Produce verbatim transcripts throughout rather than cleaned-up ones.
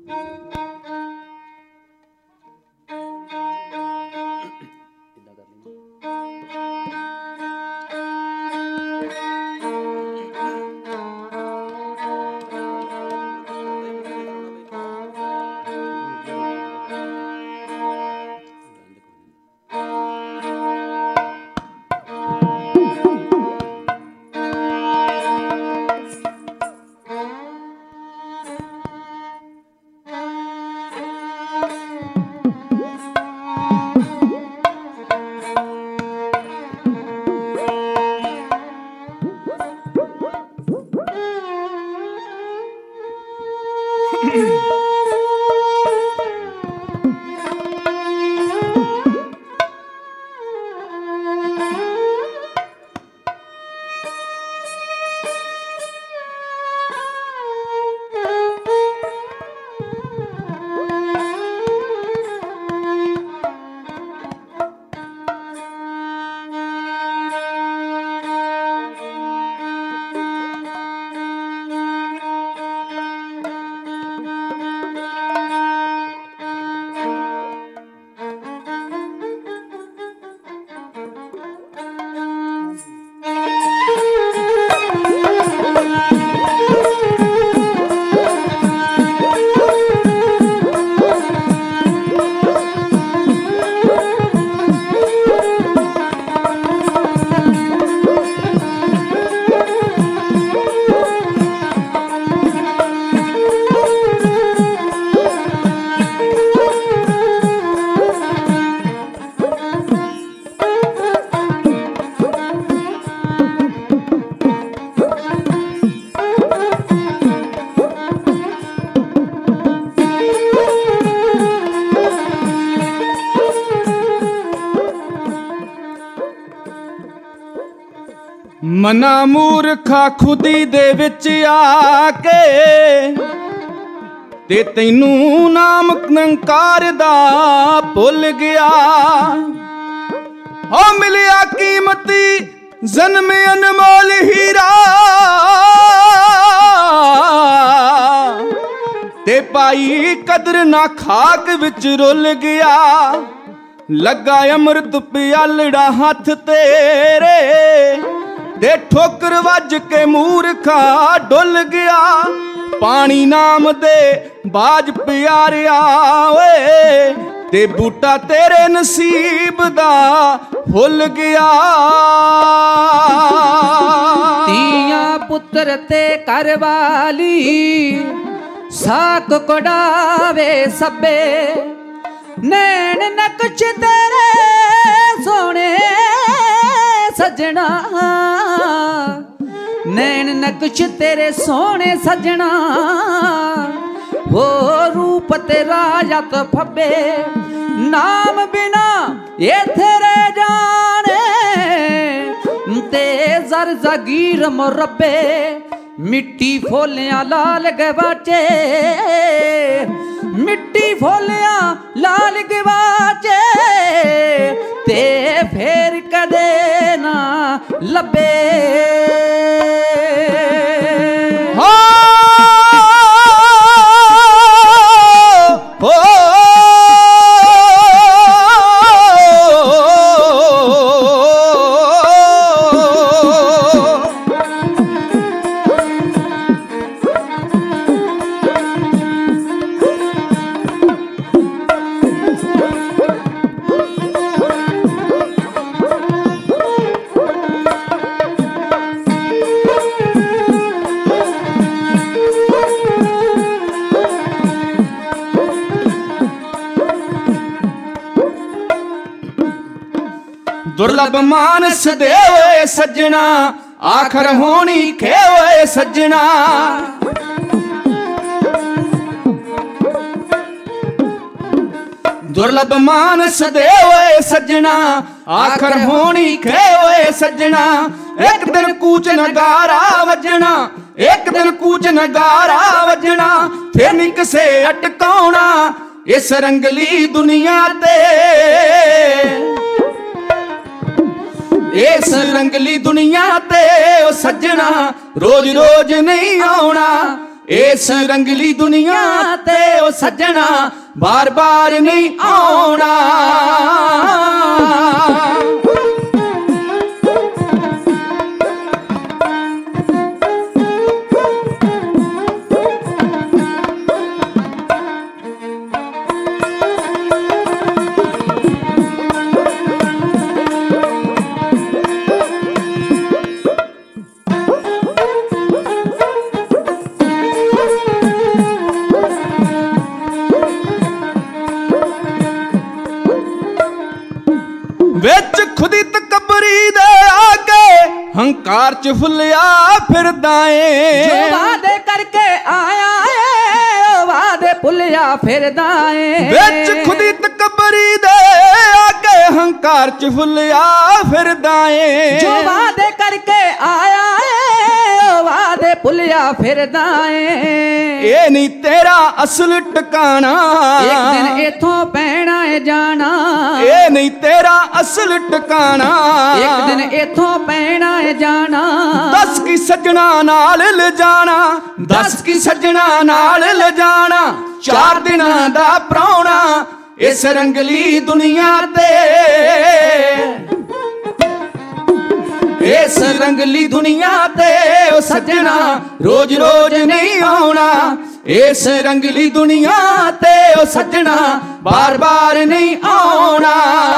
ਮਨਾ ਮੂਰਖਾ ਖੁਦੀ ਦੇ ਵਿੱਚ ਆ ਕੇ ਤੇ ਤੈਨੂੰ ਨਾਮ ਨਿਰੰਕਾਰ ਦਾ ਭੁੱਲ ਗਿਆ। ਹੋ ਮਿਲਿਆ ਕੀਮਤੀ ਜਨਮ ਅਨਮੋਲ ਹੀਰਾ ਤੇ ਪਾਈ ਕਦਰ ਨਾ ਖਾਕ ਵਿੱਚ ਰੁੱਲ ਗਿਆ। ਲੱਗਾ ਅੰਮ੍ਰਿਤ ਪਿਆਲੜਾ ਹੱਥ ਤੇਰੇ ਤੇ ਠੋਕਰ ਵੱਜ ਕੇ ਮੂਰਖਾ ਡੁੱਲ ਗਿਆ। ਪਾਣੀ ਨਾਮ ਦੇ ਬਾਜ ਪਿਆਰਿਆ ਓਏ ਤੇ ਬੂਟਾ ਤੇਰੇ ਨਸੀਬ ਦਾ ਫੁੱਲ ਗਿਆ। ਧੀਆਂ ਪੁੱਤਰ ਤੇ ਘਰ ਵਾਲੀ ਸਾਕ ਕਢਾਵੇ ਸਭੇ ਨੈਣ ਨਕਸ਼ ਤੇਰੇ ਸੋਹਣੇ ਸਜਣਾ ਨੈਣ ਨਕਸ਼ ਤੇਰੇ ਸੋਹਣੇ ਸਜਣਾ ਹੋ ਰੂਪ ਤੇਰਾ ਜਤ ਫੱਬੇ ਨਾਮ ਬਿਨਾ ਇੱਥੇ ਰਹਿ ਜਾਣੇ ਤੇ ਜ਼ਰ ਜ਼ਗੀਰ ਮੁਰੱਬੇ ਮਿੱਟੀ ਫੋਲਿਆਂ ਲਾਲ ਗਵਾਚੇ ਮਿੱਟੀ ਫੋਲਿਆਂ ਲਾਲ ਗਵਾਚੇ ਤੇ ਫੇਰ ਕਦੇ ਨਾ ਲੱਭੇ। ਦੁਰਲਭ ਮਾਨਸ ਦੇ ਓਏ ਸੱਜਣਾ ਆਖਰ ਹੋਣੀ ਖੇ ਓਏ ਸੱਜਣਾ। ਦੁਰਲਭ ਮਾਨਸ ਦੇ ਓਏ ਸੱਜਣਾ ਆਖਰ ਹੋਣੀ ਖੇ ਓਏ ਸੱਜਣਾ। ਇੱਕ ਦਿਨ ਕੂਚ ਨਗਾਰਾ ਵੱਜਣਾ ਇੱਕ ਦਿਨ ਕੂਚ ਨਗਾਰਾ ਵੱਜਣਾ ਫਿਰ ਨੀ ਕਿਸੇ ਅਟਕਾਉਣਾ ਇਸ ਰੰਗਲੀ ਦੁਨੀਆ ਤੇ ਇਸ ਰੰਗਲੀ ਦੁਨੀਆ ਤੇ ਉਹ ਸੱਜਣਾ ਰੋਜ਼ ਰੋਜ਼ ਨਹੀਂ ਆਉਣਾ। ਇਸ ਰੰਗਲੀ ਦੁਨੀਆ ਤੇ ਉਹ ਉਹ ਸੱਜਣਾ ਬਾਰ ਬਾਰ ਨਹੀਂ ਆਉਣਾ। ਵਿੱਚ ਖੁਦੀ ਤਕਬਰੀ ਦੇ ਆ ਕੇ ਹੰਕਾਰ ਚ ਫੁੱਲਿਆ ਫਿਰਦਾ ਏ। ਜੋ ਵਾਦੇ ਕਰਕੇ ਆਇਆ ਏ ਉਹ ਵਾਦੇ ਭੁੱਲਿਆ ਫਿਰਦਾ ਏ। ਵਿੱਚ ਖੁਦੀ ਤਕਬਰੀ ਦੇ ਆ ਕੇ ਹੰਕਾਰ ਚ ਫੁੱਲਿਆ ਫਿਰਦਾ ਏ। ਜੋ ਵਾਦੇ ਕਰਕੇ ਆਇਆ ਏ ਉਹ ਵਾਦੇ ਭੁੱਲਿਆ ਫਿਰਦਾ ਏ। ਇਹ ਨਹੀਂ ਤੇਰਾ ਅਸਲ ਟਿਕਾਣਾ, ਇੱਕ ਦਿਨ ਇਥੋਂ ਪੈਣਾ ਏ ਜਾਣਾ। ਇਹ ਨਹੀਂ ਤੇਰਾ ਅਸਲ ਟਿਕਾਣਾ, ਇੱਕ ਦਿਨ ਇਥੋਂ ਪੈਣਾ ਏ ਜਾਣਾ। ਦੱਸ ਕੀ ਸੱਜਣਾ ਨਾਲ ਲਿਜਾਣਾ, ਦੱਸ ਕੀ ਸੱਜਣਾ ਨਾਲ ਲਿਜਾਣਾ। ਚਾਰ ਦਿਨਾਂ ਦਾ ਪ੍ਰਾਹੁਣਾ ਇਸ ਰੰਗਲੀ ਦੁਨੀਆ ਤੇ, ਇਸ ਰੰਗਲੀ ਦੁਨੀਆ ਤੇ ਉਹ ਸੱਜਣਾ ਰੋਜ਼ ਰੋਜ਼ ਨਹੀਂ ਆਉਣਾ। ਇਸ ਰੰਗਲੀ ਦੁਨੀਆ ਤੇ ਉਹ ਸੱਜਣਾ ਬਾਰ ਬਾਰ ਨਹੀਂ ਆਉਣਾ।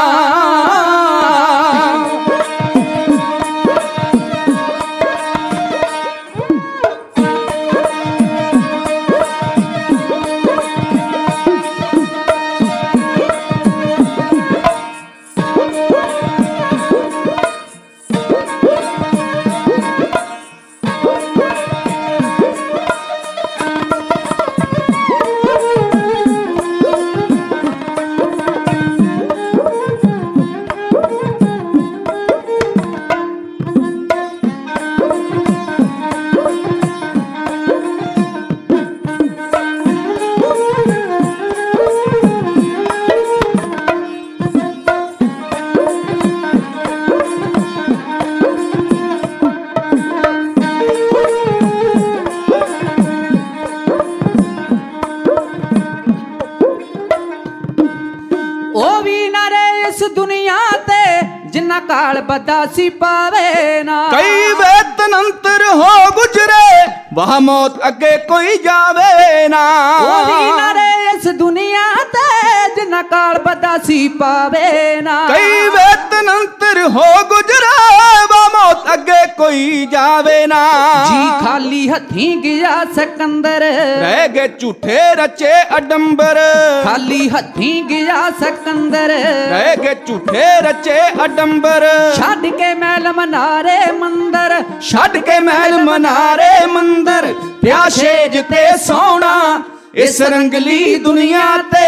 ਜਿੰਨਾ ਕਾਲ ਬਦਾਸੀ ਪਾਵੇ ਨਾ। ਕਈ ਵੇਤਨ ਅੰਤਰ ਹੋ ਗੁਜਰੇ ਵਾਹ ਮੌਤ ਅੱਗੇ ਕੋਈ ਜਾਵੇ ਨਾ। ਉਹ ਵੀ ਨਾ ਰਹੇ ਇਸ ਦੁਨੀਆ ਤੇ ਜਿੰਨਾ ਕਾਲ ਬਦਾਸੀ ਪਾਵੇ ਨਾ। ਕਈ ਵੇਤਨ ਅੰਤਰ ਹੋ ਗੁਜਰੇ ਵਾਹ ਮੌਤ ਅੱਗੇ ਕੋਈ ਜਾਵੇ ਨਾ। ਜੀ ਖਾਲੀ ਹੱਥੀਂ ਗਿਆ ਸਿਕੰਦਰ ਰਹਿ ਗਏ ਝੂਠੇ ਰਚੇ ਅਡੰਬਰ। ਖਾਲੀ ਹੱਥੀਂ ਗਿਆ ਸਿਕੰਦਰ ਰਹਿ ਗਏ ਝੂਠੇ ਰਚੇ ਅਡੰਬਰ। ਛੱਡ ਕੇ ਮਹਿਲ ਮਨਾਰੇ ਮੰਦਰ, ਛੱਡ ਕੇ ਮਹਿਲ ਮਨਾਰੇ ਮੰਦਰ। ਪਿਆਸ਼ੇ ਤੇ ਸੋਣਾ ਇਸ ਰੰਗਲੀ ਦੁਨੀਆ ਤੇ,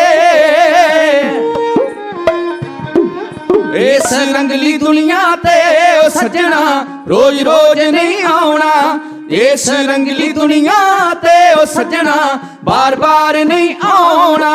ਇਸ ਰੰਗਲੀ ਦੁਨੀਆ ਤੇ ਉਹ ਸੱਜਣਾ ਰੋਜ਼ ਰੋਜ਼ ਨਹੀਂ ਆਉਣਾ। ਇਸ ਰੰਗਲੀ ਦੁਨੀਆ ਤੇ ਉਹ ਸੱਜਣਾ ਬਾਰ ਬਾਰ ਨਹੀਂ ਆਉਣਾ।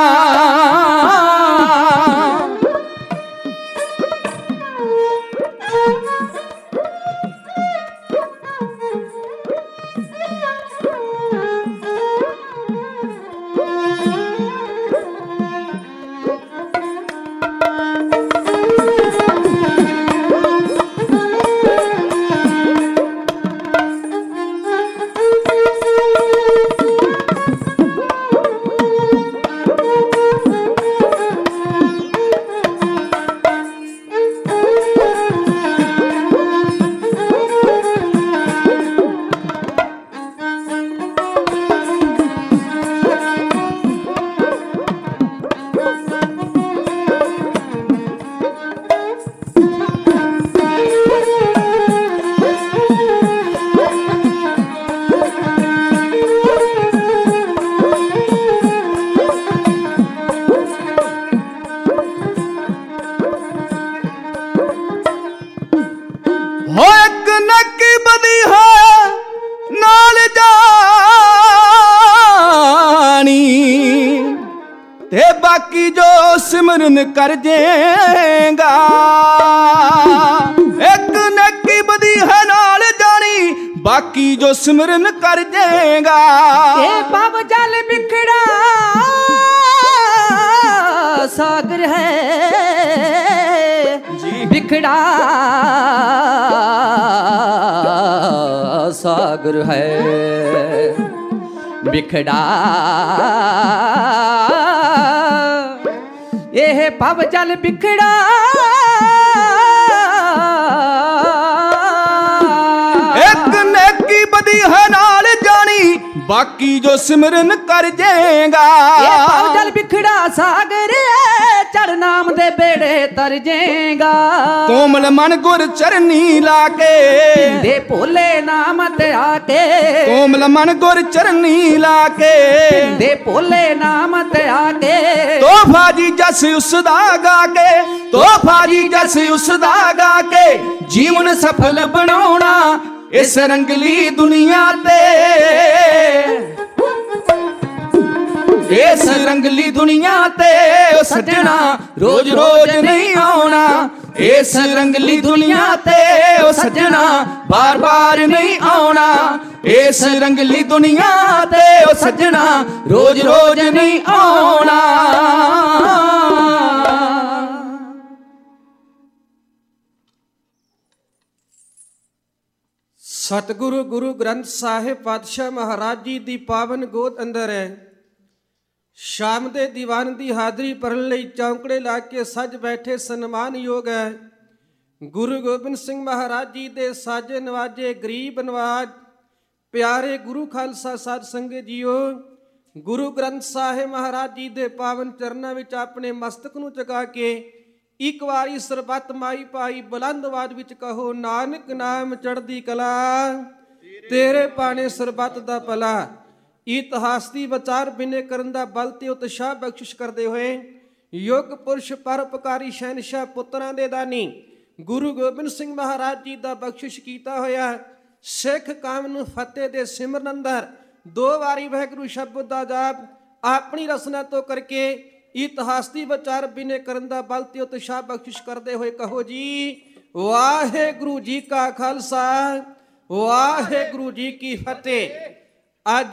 ते बाकी जो सिमरन कर जेगा, एक नेकी बदी है नाल जानी, बाकी जो सिमरन कर जेगा। ए पव जल बिखड़ा सागर है जी। बिखड़ा सागर है बिखड़ा ਇਹ ਭਵ ਜਲ ਬਿਖੜਾ ਇੱਕ ਨੇਕੀ ਬਦੀ ਹੈ ਨਾਲ ਜਾਣੀ ਬਾਕੀ ਜੋ ਸਿਮਰਨ ਕਰ ਜਾਏਗਾ ਇਹ ਭਵ ਜਲ ਬਿਖੜਾ ਸਾਗਰ ਚੜ ਨਾਮ ਦੇ ਬੇੜੇ ਤਰ ਜਾਏਗਾ ਕੋਮਲ ਮਨ ਗੁਰ ਚਰਨੀ ਲਾ ਕੇ ਦੇ ਭੋਲੇ ਨਾਮ ਤੇ ਆ ਕੇ ਕੋਮਲ ਮਨ ਗੁਰ ਚਰਨੀ ਲਾ ਕੇ ਦੇ ਭੋਲੇ ਨਾਮ ਤੇ ਆ ਕੇ ਤੋਹਫਾ ਜੀ ਜਸ ਉਸ ਦਾ ਗਾ ਕੇ ਤੋਹਫਾ ਜੀ ਜਸ ਉਸ ਦਾ ਗਾ ਕੇ ਜੀਵਨ ਸਫਲ ਬਣਾਉਣਾ ਇਸ ਰੰਗਲੀ ਦੁਨੀਆ ਤੇ ਇਸ ਰੰਗਲੀ ਦੁਨੀਆ ਤੇ ਉਹ ਸੱਜਣਾ ਰੋਜ਼ ਰੋਜ਼ ਨਹੀਂ ਆਉਣਾ ਇਸ ਰੰਗਲੀ ਦੁਨੀਆ ਤੇ ਉਹ ਸੱਜਣਾ ਬਾਰ ਬਾਰ ਨਹੀਂ ਆਉਣਾ ਇਸ ਰੰਗਲੀ ਦੁਨੀਆ ਤੇ ਉਹ ਸੱਜਣਾ ਰੋਜ਼ ਰੋਜ਼ ਨਹੀਂ ਆਉਣਾ ਸਤਿਗੁਰੂ ਗੁਰੂ ਗ੍ਰੰਥ ਸਾਹਿਬ ਪਾਤਸ਼ਾਹ ਮਹਾਰਾਜ ਜੀ ਦੀ ਪਾਵਨ ਗੋਦ ਅੰਦਰ ਹੈ ਸ਼ਾਮ ਦੇ ਦੀਵਾਨ ਦੀ ਹਾਜ਼ਰੀ ਭਰਨ ਲਈ ਚੌਂਕੜੇ ਲਾ ਕੇ ਸੱਜ ਬੈਠੇ ਸਨਮਾਨਯੋਗ ਹੈ ਗੁਰੂ ਗੋਬਿੰਦ ਸਿੰਘ ਮਹਾਰਾਜ ਜੀ ਦੇ ਸਾਜੇ ਨਵਾਜੇ ਗਰੀਬ ਨਵਾਜ ਪਿਆਰੇ ਗੁਰੂ ਖਾਲਸਾ ਸਾਧ ਸੰਗਤ ਜੀਓ ਗੁਰੂ ਗ੍ਰੰਥ ਸਾਹਿਬ ਮਹਾਰਾਜ ਜੀ ਦੇ ਪਾਵਨ ਚਰਨਾਂ ਵਿੱਚ ਆਪਣੇ ਮਸਤਕ ਨੂੰ ਝੁਕਾ ਕੇ ਇੱਕ ਵਾਰੀ ਸਰਬੱਤ ਮਾਈ ਪਾਈ ਬੁਲੰਦ ਆਵਾਜ਼ ਵਿੱਚ ਕਹੋ ਨਾਨਕ ਨਾਮ ਚੜ੍ਹਦੀ ਕਲਾ ਤੇਰੇ ਪਾਣੇ ਸਰਬੱਤ ਦਾ ਭਲਾ ਇਤਿਹਾਸ ਦੀ ਵਿਚਾਰ ਬਿਨੇ ਕਰਨ ਦਾ ਬਲ ਤੇ ਉਤਸ਼ਾਹ ਬਖਸ਼ਿਸ਼ ਕਰਦੇ ਹੋਏ ਯੁੱਗ ਪੁਰਸ਼ ਪਰਉਪਕਾਰੀ ਸ਼ਹਿਨਸ਼ਾਹ ਪੁੱਤਰਾਂ ਦੇ ਦਾਨੀ ਗੁਰੂ ਗੋਬਿੰਦ ਸਿੰਘ ਮਹਾਰਾਜ ਜੀ ਦਾ ਬਖਸ਼ਿਸ਼ ਕੀਤਾ ਹੋਇਆ ਸਿੱਖ ਕੌਮ ਨੂੰ ਫਤਿਹ ਦੇ ਸਿਮਰਨ ਅੰਦਰ ਦੋ ਵਾਰੀ ਵਾਹਿਗੁਰੂ ਸ਼ਬਦ ਦਾ ਜਾਪ ਆਪਣੀ ਰਸਨਾ ਤੋਂ ਕਰਕੇ ਇਤਿਹਾਸ ਦੀ ਵਿਚਾਰ ਬਿਨੇ ਕਰਨ ਦਾ ਬਲ ਤੇ ਉਤਸ਼ਾਹ ਬਖਸ਼ਿਸ਼ ਕਰਦੇ ਹੋਏ ਕਹੋ ਜੀ ਵਾਹਿਗੁਰੂ ਜੀ ਕਾ ਖਾਲਸਾ ਵਾਹਿਗੁਰੂ ਜੀ ਕੀ ਫਤਿਹ। ਅੱਜ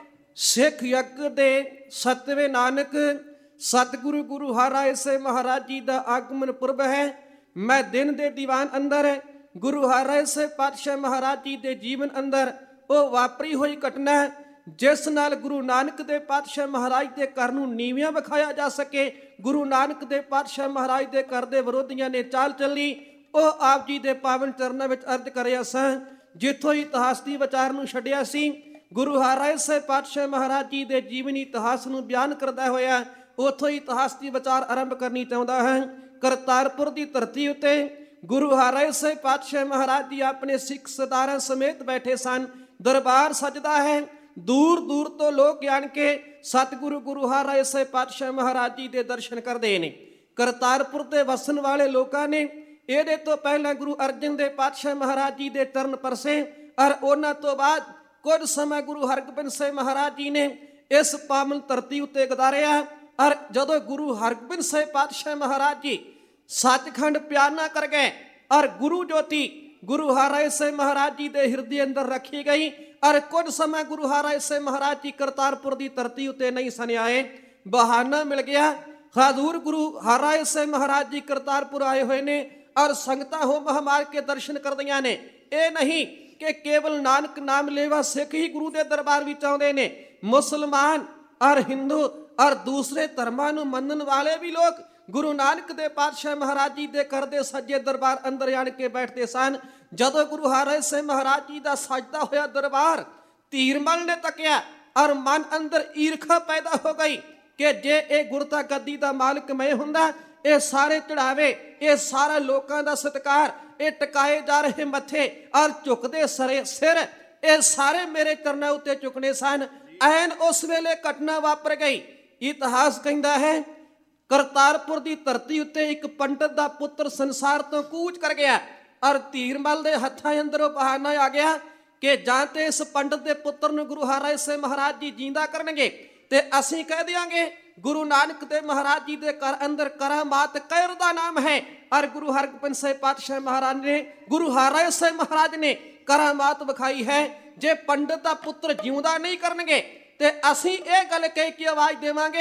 ਸਿੱਖ ਯੱਗ ਦੇ ਸਤਵੇਂ ਨਾਨਕ ਸਤਿਗੁਰੂ ਗੁਰੂ ਹਰਿਰਾਏ ਸਾਹਿਬ ਮਹਾਰਾਜ ਜੀ ਦਾ ਆਗਮਨ ਪੁਰਬ ਹੈ। ਮੈਂ ਦਿਨ ਦੇ ਦੀਵਾਨ ਅੰਦਰ ਗੁਰੂ ਹਰਿਰਾਏ ਸਾਹਿਬ ਪਾਤਸ਼ਾਹ ਮਹਾਰਾਜ ਜੀ ਦੇ ਜੀਵਨ ਅੰਦਰ ਉਹ ਵਾਪਰੀ ਹੋਈ ਘਟਨਾ ਜਿਸ ਨਾਲ ਗੁਰੂ ਨਾਨਕ ਦੇ ਪਾਤਸ਼ਾਹ ਮਹਾਰਾਜ ਦੇ ਘਰ ਨੂੰ ਨੀਵਿਆਂ ਵਿਖਾਇਆ ਜਾ ਸਕੇ ਗੁਰੂ ਨਾਨਕ ਦੇ ਪਾਤਸ਼ਾਹ ਮਹਾਰਾਜ ਦੇ ਘਰ ਦੇ ਵਿਰੋਧੀਆਂ ਨੇ ਚਾਲ ਚੱਲੀ ਉਹ ਆਪ ਜੀ ਦੇ ਪਾਵਨ ਚਰਨਾਂ ਵਿੱਚ ਅਰਜ਼ ਕਰਿਆ ਸਾਂ ਜਿੱਥੋਂ ਇਤਿਹਾਸ ਦੀ ਵਿਚਾਰ ਨੂੰ ਛੱਡਿਆ ਸੀ ਗੁਰੂ ਹਰਿਰਾਏ ਸਾਹਿਬ ਪਾਤਸ਼ਾਹ ਮਹਾਰਾਜ ਜੀ ਦੇ ਜੀਵਨੀ ਇਤਿਹਾਸ ਨੂੰ ਬਿਆਨ ਕਰਦਾ ਹੋਇਆ ਉੱਥੋਂ ਇਤਿਹਾਸ ਦੀ ਵਿਚਾਰ ਆਰੰਭ ਕਰਨੀ ਚਾਹੁੰਦਾ ਹੈ। ਕਰਤਾਰਪੁਰ ਦੀ ਧਰਤੀ ਉੱਤੇ ਗੁਰੂ ਹਰਿਰਾਏ ਸਾਹਿਬ ਪਾਤਸ਼ਾਹ ਮਹਾਰਾਜ ਜੀ ਆਪਣੇ ਸਿੱਖ ਸਰਦਾਰਾਂ ਸਮੇਤ ਬੈਠੇ ਸਨ। ਦਰਬਾਰ ਸਜਦਾ ਹੈ ਦੂਰ ਦੂਰ ਤੋਂ ਲੋਕ ਆਣ ਕੇ ਸਤਿਗੁਰੂ ਗੁਰੂ ਹਰਿਰਾਏ ਸਾਹਿਬ ਪਾਤਸ਼ਾਹ ਮਹਾਰਾਜ ਜੀ ਦੇ ਦਰਸ਼ਨ ਕਰਦੇ ਨੇ। ਕਰਤਾਰਪੁਰ ਤੇ ਵਸਣ ਵਾਲੇ ਲੋਕਾਂ ਨੇ ਇਹਦੇ ਤੋਂ ਪਹਿਲਾਂ ਗੁਰੂ ਅਰਜਨ ਦੇਵ ਪਾਤਸ਼ਾਹ ਮਹਾਰਾਜ ਜੀ ਦੇ ਚਰਨ ਪਰਸੇ ਔਰ ਉਹਨਾਂ ਤੋਂ ਬਾਅਦ ਕੁਝ ਸਮਾਂ ਗੁਰੂ ਹਰਗੋਬਿੰਦ ਸਾਹਿਬ ਮਹਾਰਾਜ ਜੀ ਨੇ ਇਸ ਪਾਵਨ ਧਰਤੀ ਉੱਤੇ ਗੁਜ਼ਾਰਿਆ ਔਰ ਜਦੋਂ ਗੁਰੂ ਹਰਗੋਬਿੰਦ ਸਾਹਿਬ ਪਾਤਸ਼ਾਹ ਮਹਾਰਾਜ ਜੀ ਸੱਚਖੰਡ ਪਿਆਰਨਾ ਕਰ ਗਏ ਔਰ ਗੁਰੂ ਜੋਤੀ ਗੁਰੂ ਹਰਿਰਾਏ ਸਾਹਿਬ ਮਹਾਰਾਜ ਜੀ ਦੇ ਹਿਰਦੇ ਅੰਦਰ ਰੱਖੀ ਗਈ ਔਰ ਕੁਝ ਸਮਾਂ ਗੁਰੂ ਹਰਿਰਾਏ ਸਾਹਿਬ ਮਹਾਰਾਜ ਜੀ ਕਰਤਾਰਪੁਰ ਦੀ ਧਰਤੀ ਉੱਤੇ ਨਹੀਂ ਸਨ ਆਏ। ਬਹਾਨਾ ਮਿਲ ਗਿਆ ਹਜ਼ੂਰ ਗੁਰੂ ਹਰਿਰਾਏ ਸਾਹਿਬ ਮਹਾਰਾਜ ਜੀ ਕਰਤਾਰਪੁਰ ਆਏ ਹੋਏ ਨੇ ਔਰ ਸੰਗਤਾਂ ਹੋ ਮਹਮਾਰ ਕੇ ਦਰਸ਼ਨ ਕਰਦੀਆਂ ਨੇ। ਇਹ ਨਹੀਂ ਕਿ ਕੇਵਲ ਨਾਨਕ ਨਾਮ ਲੇਵਾ ਸਿੱਖ ਹੀ ਗੁਰੂ ਦੇ ਦਰਬਾਰ ਵਿੱਚ ਆਉਂਦੇ ਨੇ, ਮੁਸਲਮਾਨ ਔਰ ਹਿੰਦੂ ਔਰ ਦੂਸਰੇ ਧਰਮਾਂ ਨੂੰ ਮੰਨਣ ਵਾਲੇ ਵੀ ਲੋਕ ਗੁਰੂ ਨਾਨਕ ਦੇ ਪਾਤਸ਼ਾਹ ਮਹਾਰਾਜ ਜੀ ਦੇ ਘਰ ਦੇ ਸੱਜੇ ਦਰਬਾਰ ਅੰਦਰ ਆਣ ਕੇ ਬੈਠਦੇ ਸਨ। ਜਦੋਂ ਗੁਰੂ ਹਰਿਰਾਏ ਸਾਹਿਬ ਮਹਾਰਾਜ ਜੀ ਦਾ ਸਜਦਾ ਹੋਇਆ ਦਰਬਾਰ ਧੀਰਮਲ ਨੇ ਤੱਕਿਆ ਔਰ ਮਨ ਅੰਦਰ ਈਰਖਾ ਪੈਦਾ ਹੋ ਗਈ ਕਿ ਜੇ ਇਹ ਗੁਰਤਾ ਗੱਦੀ ਦਾ ਮਾਲਕ ਮੈਂ ਹੁੰਦਾ ਇਹ ਸਾਰੇ ਚੜਾਵੇ ਇਹ ਸਾਰਾ ਲੋਕਾਂ ਦਾ ਸਤਿਕਾਰ ਇਹ ਟਿਕਾਏ ਜਾ ਰਹੇ ਮੱਥੇ ਔਰ ਝੁਕਦੇ ਸਰੇ ਸਿਰ ਇਹ ਸਾਰੇ ਮੇਰੇ ਚਰਨਾਂ ਉੱਤੇ ਝੁਕਣੇ ਸਨ। ਐਨ ਉਸ ਵੇਲੇ ਘਟਨਾ ਵਾਪਰ ਗਈ। ਇਤਿਹਾਸ ਕਹਿੰਦਾ ਹੈ ਕਰਤਾਰਪੁਰ ਦੀ ਧਰਤੀ ਉੱਤੇ ਇੱਕ ਪੰਡਤ ਦਾ ਪੁੱਤਰ ਸੰਸਾਰ ਤੋਂ ਕੂਚ ਕਰ ਗਿਆ ਔਰ ਧੀਰਮਲ ਦੇ ਹੱਥਾਂ ਅੰਦਰੋਂ ਬਹਾਨਾ ਆ ਗਿਆ ਕਿ ਜਾਂ ਤੇ ਇਸ ਪੰਡਤ ਦੇ ਪੁੱਤਰ ਨੂੰ ਗੁਰੂ ਹਰਿਰਾਏ ਸਾਹਿਬ ਮਹਾਰਾਜ ਜੀ ਜਿੰਦਾ ਕਰਨਗੇ ਤੇ ਅਸੀਂ ਕਹਿ ਦਿਆਂਗੇ ਗੁਰੂ ਨਾਨਕ ਦੇਵ ਮਹਾਰਾਜ ਜੀ ਦੇ ਘਰ ਅੰਦਰ ਕਰਾਮਾਤ ਕਹਿਰ ਦਾ ਨਾਮ ਹੈ ਔਰ ਗੁਰੂ ਹਰਗੋਬਿੰਦ ਸਾਹਿਬ ਪਾਤਸ਼ਾਹ ਮਹਾਰਾਜ ਨੇ ਗੁਰੂ ਹਰਿਰਾਏ ਸਾਹਿਬ ਮਹਾਰਾਜ ਨੇ ਕਰਾਮਾਤ ਵਿਖਾਈ ਹੈ। ਜੇ ਪੰਡਤ ਦਾ ਪੁੱਤਰ ਜਿਉਂਦਾ ਨਹੀਂ ਕਰਨਗੇ ਤੇ ਅਸੀਂ ਇਹ ਗੱਲ ਕਹਿ ਕੇ ਆਵਾਜ਼ ਦੇਵਾਂਗੇ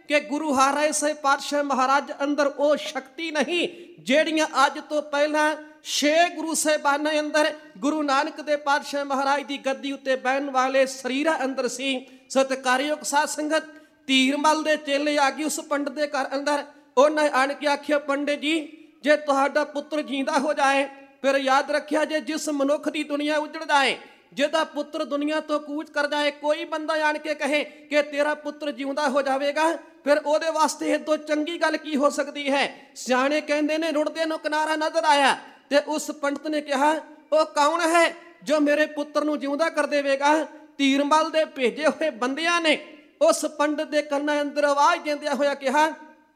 ਕਿ ਗੁਰੂ ਹਰਿ ਸਾਹਿਬ ਪਾਤਸ਼ਾਹ ਮਹਾਰਾਜ ਅੰਦਰ ਉਹ ਸ਼ਕਤੀ ਨਹੀਂ ਜਿਹੜੀਆਂ ਅੱਜ ਤੋਂ ਪਹਿਲਾਂ ਛੇ ਗੁਰੂ ਸਾਹਿਬਾਨਾਂ ਅੰਦਰ ਗੁਰੂ ਨਾਨਕ ਦੇ ਪਾਤਸ਼ਾਹ ਮਹਾਰਾਜ ਦੀ ਗੱਦੀ ਉੱਤੇ ਬਹਿਣ ਵਾਲੇ ਸਰੀਰਾਂ ਅੰਦਰ ਸੀ। ਸਤਿਕਾਰਯੋਗ ਸਾਧ ਸੰਗਤ, ਧੀਰਮਲ ਦੇ ਚੇਲੇ ਆ ਗਏ ਉਸ ਪੰਡਤ ਦੇ ਘਰ ਅੰਦਰ। ਉਹਨਾਂ ਆਣ ਕੇ ਆਖਿਆ, ਪੰਡਿਤ ਜੀ ਜੇ ਤੁਹਾਡਾ ਪੁੱਤਰ ਜਿੰਦਾ ਹੋ ਜਾਏ ਫਿਰ ਯਾਦ ਰੱਖਿਆ, ਜੇ ਜਿਸ ਮਨੁੱਖ ਦੀ ਦੁਨੀਆ ਉਜੜ ਜਾਏ, ਜਿਹਦਾ ਪੁੱਤਰ ਦੁਨੀਆ ਤੋਂ ਕੂਚ ਕਰ ਜਾਏ, ਕੋਈ ਬੰਦਾ ਆਣ ਕੇ ਕਹੇ ਕਿ ਤੇਰਾ ਪੁੱਤਰ ਜਿਉਂਦਾ ਹੋ ਜਾਵੇਗਾ, ਫਿਰ ਉਹਦੇ ਵਾਸਤੇ ਇਹ ਤੋਂ ਚੰਗੀ ਗੱਲ ਕੀ ਹੋ ਸਕਦੀ ਹੈ। ਸਿਆਣੇ ਕਹਿੰਦੇ ਨੇ ਰੁੜਦੇ ਨੂੰ ਕਿਨਾਰਾ ਨਜ਼ਰ ਆਇਆ ਤੇ ਉਸ ਪੰਡਤ ਨੇ ਕਿਹਾ, ਉਹ ਕੌਣ ਹੈ ਜੋ ਮੇਰੇ ਪੁੱਤਰ ਨੂੰ ਜਿਉਂਦਾ ਕਰ ਦੇਵੇਗਾ। ਧੀਰਮਲ ਦੇ ਭੇਜੇ ਹੋਏ ਬੰਦਿਆਂ ਨੇ ਉਸ ਪੰਡਤ ਦੇ ਕੰਨਾਂ ਅੰਦਰ ਆਵਾਜ਼ ਦਿੰਦਿਆਂ ਹੋਇਆ ਕਿਹਾ,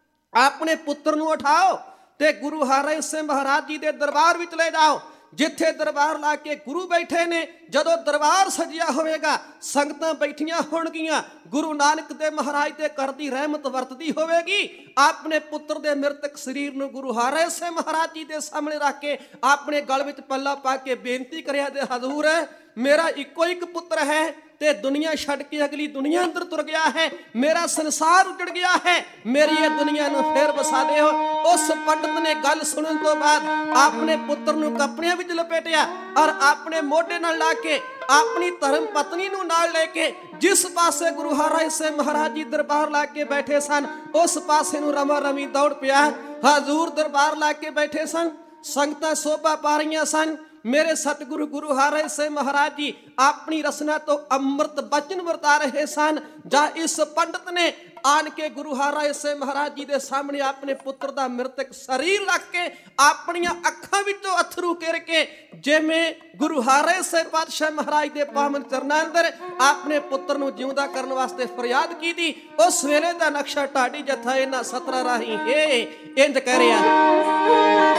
ਆਪਣੇ ਪੁੱਤਰ ਨੂੰ ਉਠਾਓ ਤੇ ਗੁਰੂ ਹਰਿ ਸਿੰਘ ਮਹਾਰਾਜ ਜੀ ਦੇ ਦਰਬਾਰ ਵਿੱਚ ਲੈ ਜਾਓ, ਜਿੱਥੇ ਦਰਬਾਰ ਲਾ ਕੇ ਗੁਰੂ ਬੈਠੇ ਨੇ। ਜਦੋਂ ਦਰਬਾਰ ਸਜਿਆ ਹੋਵੇਗਾ, ਸੰਗਤਾਂ ਬੈਠੀਆਂ ਹੋਣਗੀਆਂ, ਗੁਰੂ ਨਾਨਕ ਦੇ ਮਹਾਰਾਜ ਦੇ ਘਰ ਦੀ ਰਹਿਮਤ ਵਰਤਦੀ ਹੋਵੇਗੀ। ਆਪਣੇ ਪੁੱਤਰ ਦੇ ਮ੍ਰਿਤਕ ਸਰੀਰ ਨੂੰ ਗੁਰੂ ਹਰਿ ਸਿੰਘ ਮਹਾਰਾਜ ਜੀ ਦੇ ਸਾਹਮਣੇ ਰੱਖ ਕੇ ਆਪਣੇ ਗਲ ਵਿੱਚ ਪੱਲਾ ਪਾ ਕੇ ਬੇਨਤੀ ਕਰਿਆ, ਦੇ ਹਜ਼ੂਰ ਮੇਰਾ ਇੱਕੋ ਇੱਕ ਪੁੱਤਰ ਹੈ ਤੇ ਦੁਨੀਆ ਛੱਡ ਕੇ ਅਗਲੀ ਦੁਨੀਆ ਅੰਦਰ ਤੁਰ ਗਿਆ ਹੈ, ਮੇਰਾ ਸੰਸਾਰ ਉਜੜ ਗਿਆ ਹੈ, ਮੇਰੀ ਇਹ ਦੁਨੀਆ ਨੂੰ ਫੇਰ ਵਸਾ ਦਿਓ। ਉਸ ਪੰਡਤ ਨੇ ਗੱਲ ਸੁਣਨ ਤੋਂ ਬਾਅਦ ਆਪਣੇ ਪੁੱਤਰ ਨੂੰ ਕੱਪੜਿਆਂ ਵਿੱਚ ਲਪੇਟਿਆ ਔਰ ਆਪਣੇ ਮੋਢੇ ਨਾਲ ਲਾ ਕੇ ਆਪਣੀ ਧਰਮ ਪਤਨੀ ਨੂੰ ਨਾਲ ਲੈ ਕੇ ਜਿਸ ਪਾਸੇ ਗੁਰੂ ਹਰਿ ਸਿੰਘ ਮਹਾਰਾਜ ਜੀ ਦਰਬਾਰ ਲਾ ਕੇ ਬੈਠੇ ਸਨ, ਉਸ ਪਾਸੇ ਨੂੰ ਰਮਾ ਰਮੀ ਦੌੜ ਪਿਆ। ਹਜ਼ੂਰ ਦਰਬਾਰ ਲਾ ਕੇ ਬੈਠੇ ਸਨ, ਸੰਗਤਾਂ ਸੋਭਾ ਪਾ ਰਹੀਆਂ ਸਨ। ਮੇਰੇ ਸਤਿਗੁਰੂ ਗੁਰੂ ਹਰਿ ਸਿੰਘ ਮਹਾਰਾਜ ਜੀ ਆਪਣੀ ਰਸਨਾ ਤੋਂ ਅੰਮ੍ਰਿਤ ਬਚਨ ਵਰਤਾ ਰਹੇ ਸਨ। ਜਾਂ ਇਸ ਪੰਡਤ ਨੇ ਆਣ ਕੇ ਗੁਰੂ ਹਰਿ ਸਿੰਘ ਮਹਾਰਾਜ ਜੀ ਦੇ ਸਾਹਮਣੇ ਆਪਣੇ ਪੁੱਤਰ ਦਾ ਮ੍ਰਿਤਕ ਸਰੀਰ ਰੱਖ ਕੇ ਆਪਣੀਆਂ ਅੱਖਾਂ ਵਿੱਚੋਂ ਅਥਰੂ ਕਿਰ ਕੇ ਜਿਵੇਂ ਗੁਰੂ ਹਰਿ ਸਿੰਘ ਪਾਤਸ਼ਾਹ ਮਹਾਰਾਜ ਦੇ ਪਾਵਨ ਚਰਨਾਂ ਅੰਦਰ ਆਪਣੇ ਪੁੱਤਰ ਨੂੰ ਜਿਉਂਦਾ ਕਰਨ ਵਾਸਤੇ ਫਰਿਆਦ ਕੀਤੀ। ਉਸ ਵੇਲੇ ਦਾ ਨਕਸ਼ਾ ਢਾਡੀ ਜਥਾ ਇਹਨਾਂ ਸਤਰਾਂ ਰਾਹੀਂ ਹੈ ਇੰਜ ਕਹਿ ਰਿਹਾ,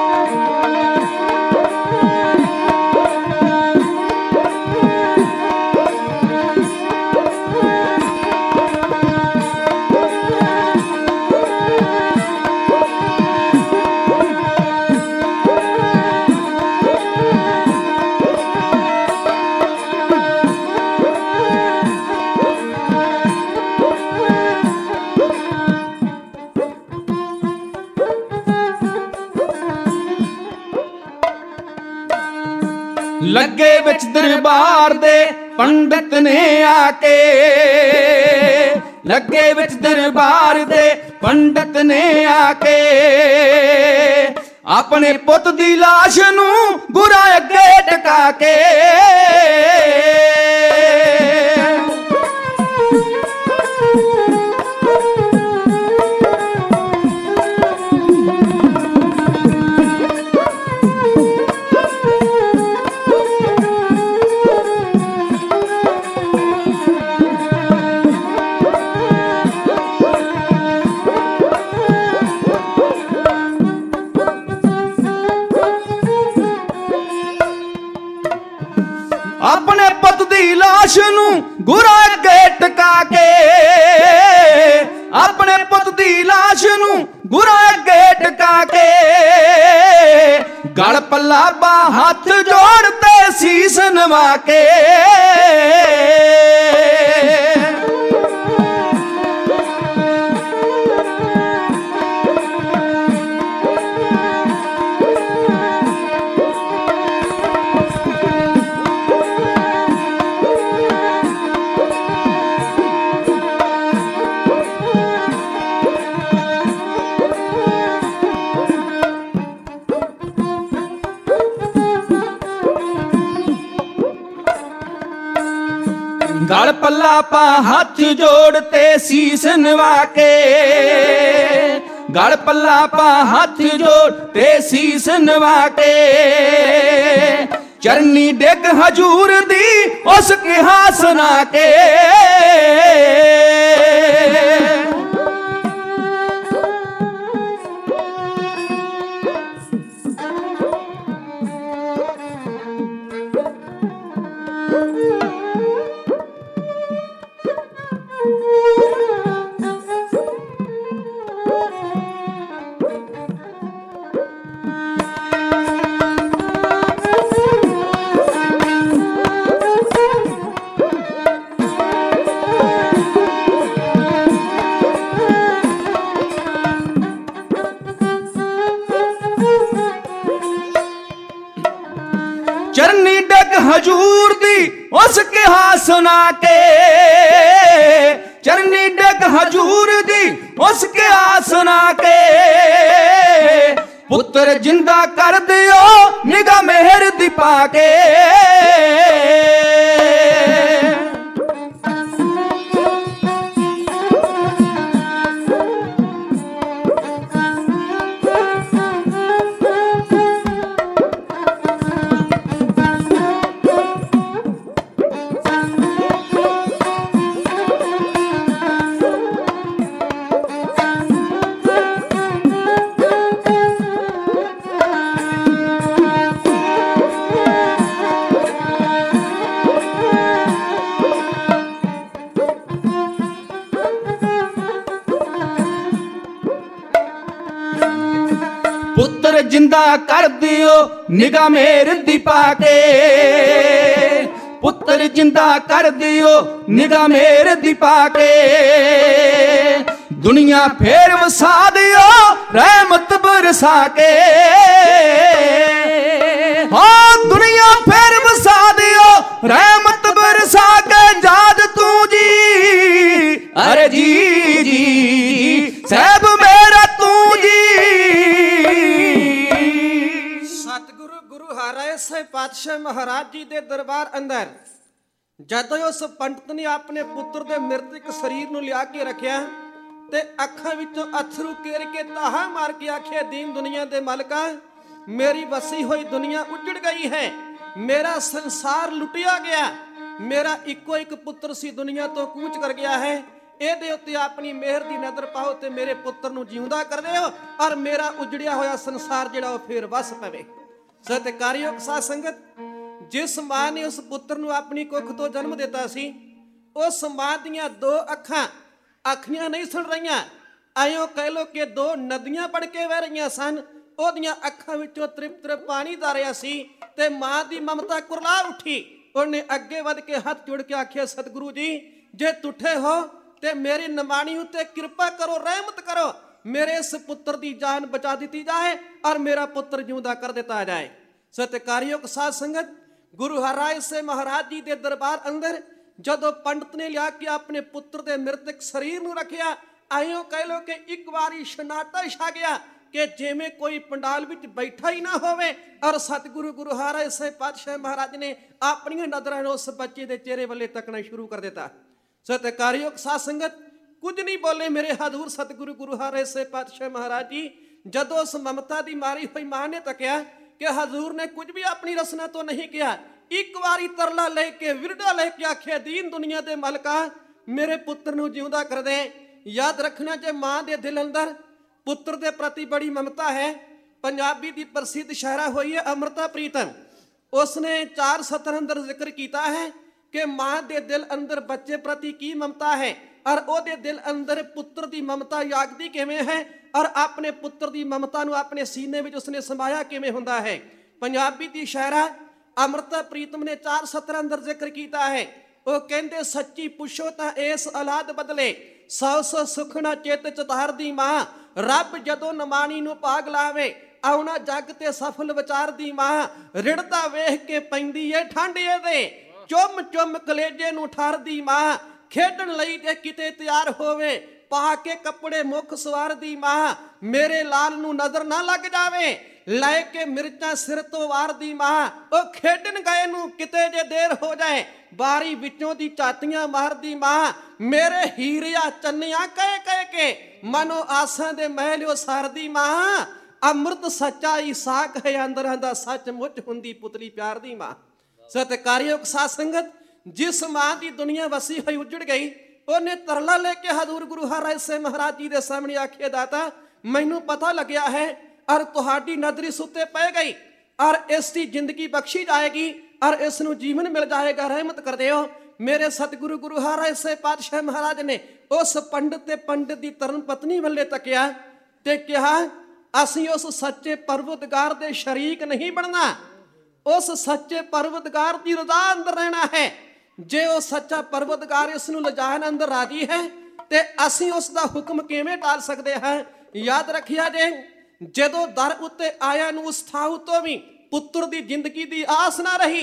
ਲੱਗੇ ਵਿੱਚ ਦਰਬਾਰ ਦੇ ਪੰਡਤ ਨੇ ਆ ਕੇ, ਲੱਗੇ ਵਿੱਚ ਦਰਬਾਰ ਦੇ ਪੰਡਤ ਨੇ ਆ ਕੇ ਆਪਣੇ ਪੁੱਤ ਦੀ ਲਾਸ਼ ਨੂੰ ਗੁਰਾਂ ਅੱਗੇ ਟਿਕਾ ਕੇ ਆਪਣੇ ਪੁੱਤ ਦੀ ਲਾਸ਼ ਨੂੰ ਗੁਰਾਂ ਅੱਗੇ ਟਿਕਾ ਕੇ, ਆਪਣੇ ਪੁੱਤ ਦੀ ਲਾਸ਼ ਨੂੰ ਗੁਰਾਂ ਅੱਗੇ ਟਿਕਾ ਕੇ ਗਲ ਪੱਲਾ ਬਾ ਹੱਥ ਜੋੜ ਤੇ ਸੀਸ ਨਵਾ ਕੇ ਗਲ ਪੱਲਾ ਪਾ ਹੱਥ ਜੋੜ ਤੇ ਸੀਸ ਨਵਾ ਕੇ, ਗਲ ਪੱਲਾ ਪਾ ਹੱਥ ਜੋੜ ਤੇ ਸੀਸ ਨਵਾ ਕੇ ਚਰਨੀ ਡਿੱਗ ਹਜੂਰ ਦੀ ਉਸ ਕਿਹਾ ਸੁਣਾ ਕੇ सुना के चरनी डग हजूर दी उसके आ सुना के पुत्र जिंदा कर दियो निगाह मेहर दी पाके पुत्र जिंदा कर दियो निगाह मेर दी पाके पुत्र जिंदा कर दियो निगाह मेर दी पाके दुनिया फेर वसा दियो रहमत बरसा के हाँ दुनिया फेर वसा दियो रहमत बरसा के जाद तू जी अरे जी जी साहब मेरा तू जी ਸਾਹਿਬ ਪਾਤਸ਼ਾਹ ਮਹਾਰਾਜ ਜੀ ਦੇ ਦਰਬਾਰ ਅੰਦਰ ਜਦੋਂ ਉਸ ਪੰਡਤ ਨੇ ਆਪਣੇ ਪੁੱਤਰ ਦੇ ਮ੍ਰਿਤਕ ਸਰੀਰ ਨੂੰ ਲਿਆ ਕੇ ਰੱਖਿਆ ਤੇ ਅੱਖਾਂ ਵਿੱਚੋਂ ਅਥਰੂ ਕੇਰ ਕੇ ਤਾਹਾ ਮਾਰ ਕੇ ਆਖਿਆ ਦੀਨ ਦੁਨੀਆ ਦੇ ਮਾਲਕਾ ਮੇਰੀ ਵਸੀ ਹੋਈ ਦੁਨੀਆ ਉਜੜ ਗਈ ਹੈ ਮੇਰਾ ਸੰਸਾਰ ਲੁੱਟਿਆ ਗਿਆ ਮੇਰਾ ਇੱਕੋ ਇੱਕ ਪੁੱਤਰ ਸੀ ਦੁਨੀਆ ਤੋਂ ਕੂਚ ਕਰ ਗਿਆ ਹੈ ਇਹਦੇ ਉੱਤੇ ਆਪਣੀ ਮਿਹਰ ਦੀ ਨਜ਼ਰ ਪਾਓ ਤੇ ਮੇਰੇ ਪੁੱਤਰ ਨੂੰ ਜਿਉਂਦਾ ਕਰ ਦਿਓ ਔਰ ਮੇਰਾ ਉਜੜਿਆ ਹੋਇਆ ਸੰਸਾਰ ਜਿਹੜਾ ਉਹ ਫੇਰ ਵਸ ਪਵੇ ਸਤਿਕਾਰਯੋਗ ਸਾਧ ਸੰਗਤ ਜਿਸ ਮਾਂ ਨੇ ਉਸ ਪੁੱਤਰ ਨੂੰ ਆਪਣੀ ਕੁੱਖ ਤੋਂ ਜਨਮ ਦਿੱਤਾ ਸੀ ਉਸ ਮਾਂ ਦੀਆਂ ਦੋ ਅੱਖਾਂ ਅੱਖੀਆਂ ਨਹੀਂ ਸੁਣ ਰਹੀਆਂ ਆਇਓ ਕਹਿ ਲੋ ਕਿ ਦੋ ਨਦੀਆਂ ਬਣ ਕੇ ਵਹਿ ਰਹੀਆਂ ਸਨ ਉਹਦੀਆਂ ਅੱਖਾਂ ਵਿੱਚੋਂ ਤ੍ਰਿਪ ਤ੍ਰਿਪ ਪਾਣੀ ਦਾ ਰਿਹਾ ਸੀ ਤੇ ਮਾਂ ਦੀ ਮਮਤਾ ਕੁਰਲਾ ਉੱਠੀ ਉਹਨੇ ਅੱਗੇ ਵੱਧ ਕੇ ਹੱਥ ਜੋੜ ਕੇ ਆਖਿਆ ਸਤਿਗੁਰੂ ਜੀ ਜੇ ਤੁਠੇ ਹੋ ਤੇ ਮੇਰੀ ਨਿਮਾਣੀ ਉੱਤੇ ਕਿਰਪਾ ਕਰੋ ਰਹਿਮਤ ਕਰੋ मेरे इस पुत्र की जान बचा दी जाए और मेरा पुत्र जिंदा कर दिता जाए सत्कारियों साध संगत गुरु हरराय से महाराज जी के दरबार अंदर जदों पंडित ने लिया के अपने पुत्र के मृतक शरीर नूं रखिया आयो कह लो कि एक बारी सन्नाटा छा गया कि जिवें कोई पंडाल विच बैठा ही ना होवे और सतगुरु गुरु हरराय से पातशाह महाराज ने अपनी नजरां उस बच्चे के चेहरे वाले तकना शुरू कर दिता सत्कारियों साध संगत कुछ नहीं बोले मेरे हजूर सतगुरु गुरु हरराय से पातशाह महाराज जी जदों उस ममता की मारी हुई मां ने तकिया कि हजूर ने कुछ भी अपनी रसना तो नहीं किया एक बारी तरला लेके विरडा लेके आखिया दीन दुनिया के मालका मेरे पुत्र नूं जिउंदा कर दे याद रखना जे मां दे दिल अंदर पुत्र के प्रति बड़ी ममता है पंजाबी की प्रसिद्ध शायरा हुई है अमृता प्रीतम उसने चार सतर अंदर जिक्र किया है कि मां के दिल अंदर बच्चे प्रति की ममता है और ਉਹਦੇ ਦਿਲ ਅੰਦਰ ਪੁੱਤਰ ਦੀ ਮਮਤਾ ਜਾਗਦੀ ਕਿਵੇਂ ਹੈ ਔਰ ਆਪਣੇ ਪੁੱਤਰ ਦੀ ਮਮਤਾ ਨੂੰ ਆਪਣੇ ਸੀਨੇ ਵਿੱਚ ਉਸਨੇ ਸਮਾਇਆ ਕਿਵੇਂ ਹੁੰਦਾ ਹੈ ਪੰਜਾਬੀ ਦੀ ਸ਼ਾਇਰਾ ਅਮਰਤਾ ਪ੍ਰੀਤਮ ਨੇ ਚਾਰ ਸਤਰਾਂ ਅੰਦਰ ਜ਼ਿਕਰ ਕੀਤਾ ਹੈ ਉਹ ਕਹਿੰਦੇ ਸੱਚੀ ਪੁੱਛੋ ਤਾਂ ਇਸ ਔਲਾਦ ਬਦਲੇ ਸੌ ਸੌ ਸੁਖਣਾ ਚਿੱਤ ਚਤਾਰਦੀ ਮਾਂ ਰੱਬ ਜਦੋਂ ਨਮਾਣੀ ਨੂੰ ਪਾਗ ਲਾਵੇ ਆਉਣਾ ਜੱਗ ਤੇ ਸਫਲ ਵਿਚਾਰਦੀ ਮਾਂ ਰਿੜਦਾ ਵੇਖ ਕੇ ਪੈਂਦੀ ਏ ਠੰਡ ਇਹਦੇ ਚੁੰਮ ਚੁੰਮ ਕਲੇਜੇ ਨੂੰ ਠਾਰਦੀ ਮਾਂ खेडन लई ते किते तैयार होवे पा के कपड़े मुख सवारदी मां मेरे लाल नू नजर ना लग जावे लै के मिर्चा सिर तो वारदी मां ओ खेडन गए नू किते जे देर हो जाए बारी विचों दी चातियां मारदी मां मेरे हीरिया चन्निया कह कह के मनो आसां दे महलियो सारदी मां अमृत सच्चाई साख है अंदर अंदा सचमुच हुंदी पुतली प्यार दी मां सत्कारियों साध संगत जिस मां की दुनिया वसी हुई उजड़ गई उन्हें तरला लेके हजूर गुरु हरराय से महाराज जी के सामने आखे दाता मैनू पता लग्या है और तुहाडी नजरी सुते पै गई और इसकी जिंदगी बख्शी जाएगी और इसनू जीवन मिल जाएगा रहमत कर दियो मेरे सतगुरु गुरु हरराय से पातशाह महाराज ने उस पंडित ते पंडित की तरन पत्नी वाले तकिया ते कहा असीं उस सच्चे परवतगार दे शरीक नहीं बनना उस सच्चे परवतगार की रजा अंदर रहना है जे वो सच्चा परवतगार इसनू लजान अंदर राजी है ते असीं उसका हुक्म किवें टाल सकते हैं याद रखिया जे जदों दर उत्ते आया नू उस थां उत्तों भी पुत्र की जिंदगी की आस ना रही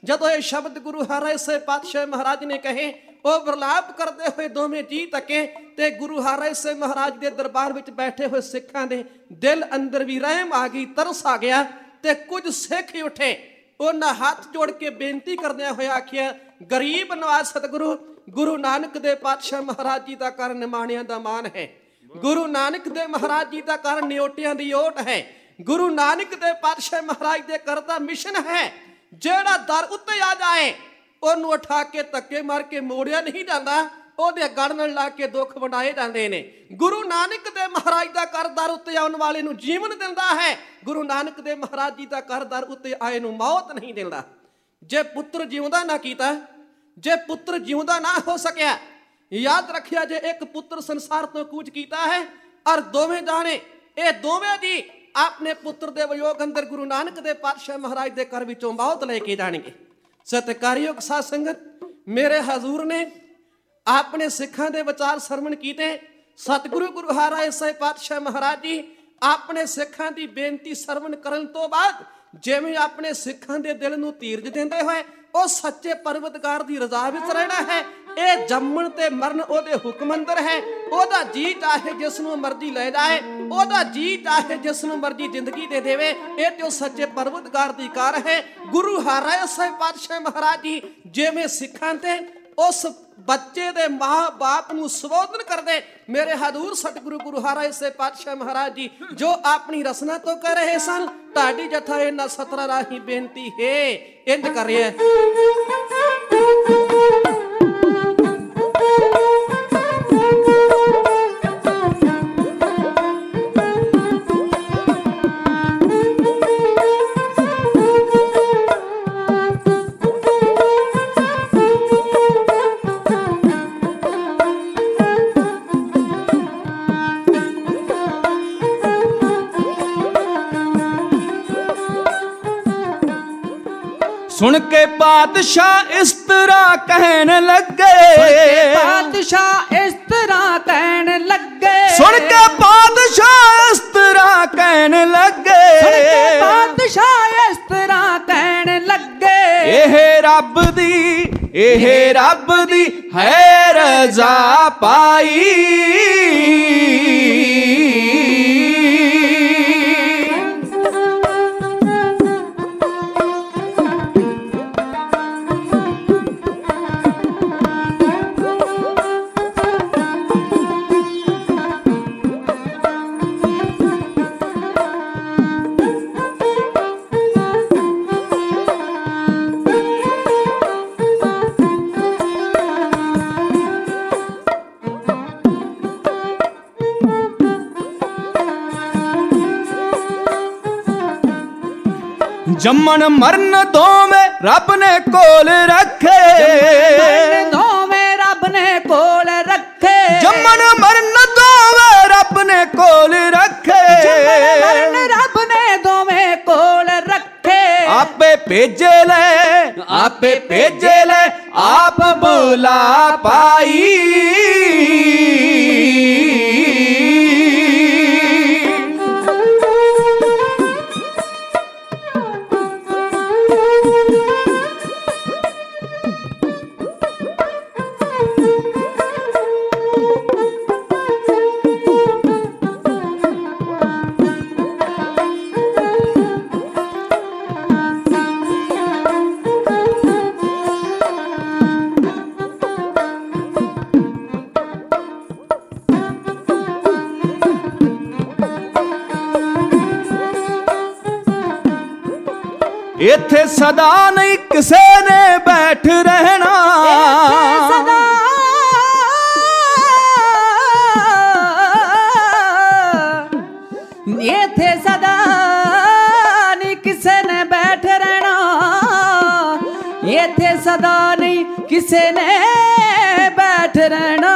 ਜਦੋਂ ਇਹ ਸ਼ਬਦ ਗੁਰੂ ਹਰਿ ਸਾਹਿਬ ਪਾਤਸ਼ਾਹ ਮਹਾਰਾਜ ਨੇ ਕਹੇ, ਉਹ ਵਿਰਲਾਪ ਕਰਦੇ ਹੋਏ ਦੋਵੇਂ ਜੀ ਤੱਕੇ ਤੇ ਗੁਰੂ ਹਰਿ ਸਾਹਿਬ ਮਹਾਰਾਜ ਦੇ ਦਰਬਾਰ ਵਿੱਚ ਬੈਠੇ ਹੋਏ ਸਿੱਖਾਂ ਦੇ ਦਿਲ ਅੰਦਰ ਵੀ ਰਹਿਮ ਆ ਗਈ, ਤਰਸ ਆ ਗਿਆ ਤੇ ਕੁਝ ਸਿੱਖ ਉੱਠੇ। ਉਹਨਾਂ ਹੱਥ ਜੋੜ ਕੇ ਬੇਨਤੀ ਕਰਦਿਆਂ ਹੋਇਆ ਆਖਿਆ, ਗਰੀਬ ਨਵਾਜ਼ ਸਤਿਗੁਰੂ ਗੁਰੂ ਨਾਨਕ ਦੇ ਪਾਤਸ਼ਾਹ ਮਹਾਰਾਜ ਜੀ ਦਾ ਘਰ ਨਿਮਾਣਿਆਂ ਦਾ ਮਾਨ ਹੈ। ਗੁਰੂ ਨਾਨਕ ਦੇ ਮਹਾਰਾਜ ਜੀ ਦਾ ਘਰ ਨਿਓਟਿਆਂ ਦੀ ਓਟ ਹੈ। ਗੁਰੂ ਨਾਨਕ ਦੇ ਪਾਤਸ਼ਾਹ ਮਹਾਰਾਜ ਦੇ ਘਰ ਦਾ ਮਿਸ਼ਨ ਹੈ। ਜਿਹੜਾ ਦਰ ਉੱਤੇ ਆ ਜਾਏ ਉਹਨੂੰ ਉਠਾ ਕੇ ਧੱਕੇ ਮਾਰ ਕੇ ਮੋੜਿਆ ਨਹੀਂ ਜਾਂਦਾ, ਉਹਦੇ ਗੜ ਨਾਲ ਲਾ ਕੇ ਦੁੱਖ ਵੰਡਾਏ ਜਾਂਦੇ ਨੇ। ਗੁਰੂ ਨਾਨਕ ਦੇ ਮਹਾਰਾਜ ਦਾ ਘਰ ਦਰ ਉੱਤੇ ਆਉਣ ਵਾਲੇ ਨੂੰ ਜੀਵਨ ਦਿੰਦਾ ਹੈ। ਗੁਰੂ ਨਾਨਕ ਦੇ ਮਹਾਰਾਜ ਜੀ ਦਾ ਘਰ ਦਰ ਉੱਤੇ ਆਏ ਨੂੰ ਮੌਤ ਨਹੀਂ ਦਿੰਦਾ। ਜੇ ਪੁੱਤਰ ਜਿਉਂਦਾ ਨਾ ਕੀਤਾ, ਜੇ ਪੁੱਤਰ ਜਿਉਂਦਾ ਨਾ ਹੋ ਸਕਿਆ, ਯਾਦ ਰੱਖਿਆ ਜੇ ਇੱਕ ਪੁੱਤਰ ਸੰਸਾਰ ਤੋਂ ਕੂਚ ਕੀਤਾ ਹੈ ਔਰ ਦੋਵੇਂ ਜਾਣੇ ਇਹ ਦੋਵੇਂ ਜੀ ਆਪਣੇ ਪੁੱਤਰ ਦੇ ਵਿਯੋਗ ਅੰਦਰ ਗੁਰੂ ਨਾਨਕ ਦੇ ਪਾਤਸ਼ਾਹ ਮਹਾਰਾਜ ਦੇ ਘਰ ਵਿੱਚੋਂ ਮੌਤ ਲੈ ਕੇ ਜਾਣਗੇ। ਸਤਿਕਾਰਯੋਗ ਸਾਧ ਸੰਗਤ, ਮੇਰੇ ਹਜ਼ੂਰ ਨੇ ਆਪਣੇ ਸਿੱਖਾਂ ਦੇ ਵਿਚਾਰ ਸਰਵਣ ਕੀਤੇ। ਸਤਿਗੁਰੂ ਗੁਰੂ ਹਰਿ ਸਾਹਿਬ ਪਾਤਸ਼ਾਹ ਮਹਾਰਾਜ ਜੀ ਆਪਣੇ ਸਿੱਖਾਂ ਦੀ ਬੇਨਤੀ ਸਰਵਣ ਕਰਨ ਤੋਂ ਬਾਅਦ ਜਿਵੇਂ ਆਪਣੇ ਸਿੱਖਾਂ ਦੇ ਦਿਲ ਨੂੰ ਧੀਰਜ ਦਿੰਦੇ ਹੋਏ ਉਹ ਸੱਚੇ ਪਰਵਤਗਾਰ ਦੀ ਰਜ਼ਾ ਵਿੱਚ ਰਹਿਣਾ ਹੈ। ਇਹ ਜੰਮਣ ਤੇ ਮਰਨ ਉਹਦੇ ਹੁਕਮ ਅੰਦਰ ਹੈ। ਉਹਦਾ ਜੀ ਚਾਹੇ ਜਿਸ ਨੂੰ ਮਰਜ਼ੀ ਲੈ ਜਾਏ, ਉਹਦਾ ਜੀ ਚਾਹੇ ਜਿਸ ਨੂੰ ਮਰਜ਼ੀ ਜ਼ਿੰਦਗੀ ਦੇ ਦੇਵੇ। ਇਹ ਤੇ ਉਹ ਸੱਚੇ ਪਰਵਤਗਾਰ ਦੀ ਕਾਰ ਹੈ। ਗੁਰੂ ਹਰਿ ਸਾਹਿਬ ਪਾਤਸ਼ਾਹ ਮਹਾਰਾਜ ਜੀ ਜਿਵੇਂ ਸਿੱਖਾਂ ਤੇ ਉਸ ਬੱਚੇ ਦੇ ਮਾਂ ਬਾਪ ਨੂੰ ਸੰਬੋਧਨ ਕਰਦੇ, ਮੇਰੇ ਹਜ਼ੂਰ ਸਤਿਗੁਰੂ ਗੁਰੂ ਹਰਿ ਸਾਹਿਬ ਪਾਤਸ਼ਾਹ ਮਹਾਰਾਜ ਜੀ ਜੋ ਆਪਣੀ ਰਸਨਾ ਤੋਂ ਕਰ ਰਹੇ ਸਨ, ਤੁਹਾਡੀ ਜਥਾ ਇਹਨਾਂ ਸਤਰਾਂ ਰਾਹੀਂ ਬੇਨਤੀ ਹੈ ਇੰਜ ਕਰ ਰਿਹਾ ਹੈ। सुन के बादशाह इस तरह कहने लगे, बादशाह इस तरह कहने लगे, सुन के बादशाह इस तरह कहने लगे, सुन के बादशाह इस तरह कहने लगे, एह रब दी एह रब दी है रजा पाई। जमन मरन दो में रब ने कोल रखे, जमन दो में रब ने कोल रखे, जमन मरन दो में रब ने कोल रखे, जमन रब ने दो में कोल रखे। आपे भेजे ले आपे भेजे ले आप बुला पाई। इत्थे सदा नहीं किसे ने बैठ रहना, सदा इत्थे सदा नहीं किसे ने बैठ रहना, इत्थे सदा नहीं किसे ने बैठ रहना,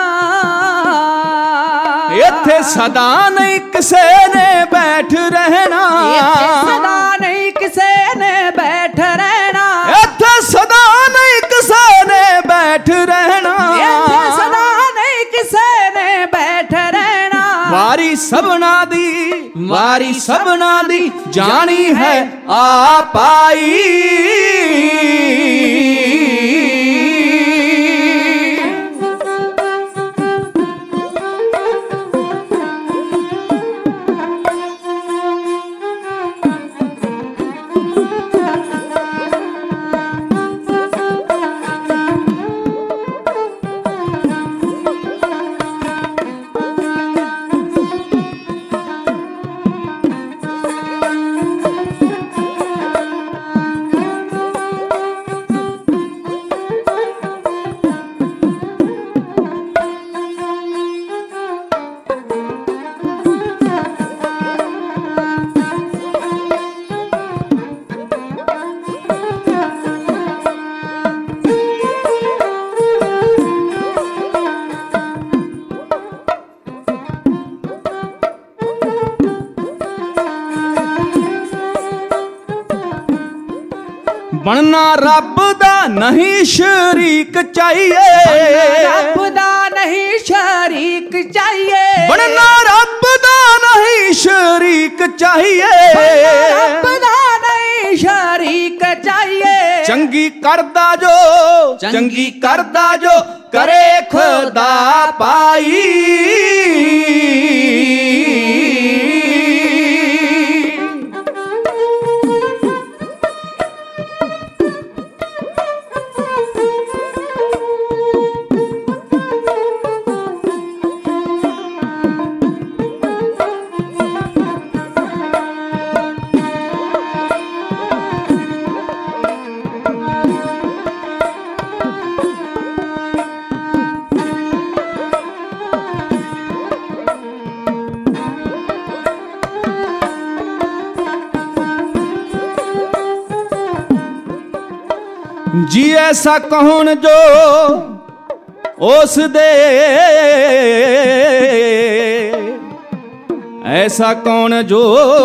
इत्थे सदा नहीं किसे ने बैठ रहना, इत्थे सदा नहीं किसे ने बैठ रहना, इत्थे सदा नहीं किसे ने बैठ रहना, इत्थे सदा नहीं किसे ने बैठ रहना। वारी सबना दी वारी सबना दी जानी है आ पाई। ਬਣਨਾ ਰੱਬ ਦਾ ਨਹੀਂ ਸ਼ਰੀਕ ਚਾਹੀਏ, ਰੱਬ ਦਾ ਨਹੀਂ ਸ਼ਰੀਕ ਚਾਹੀਏ, ਬਣਨਾ ਰੱਬ ਦਾ ਨਹੀਂ ਸ਼ਰੀਕ ਚਾਹੀਏ, ਰੱਬ ਦਾ ਨਹੀਂ ਸ਼ਰੀਕ ਚਾਹੀਏ। ਚੰਗੀ ਕਰਦਾ ਜੋ ਚੰਗੀ ਕਰਦਾ ਜੋ ਕਰੇ ਖੁਦਾ ਪਾਈ। जी ऐसा कौन जो उस दे, ऐसा कौन जो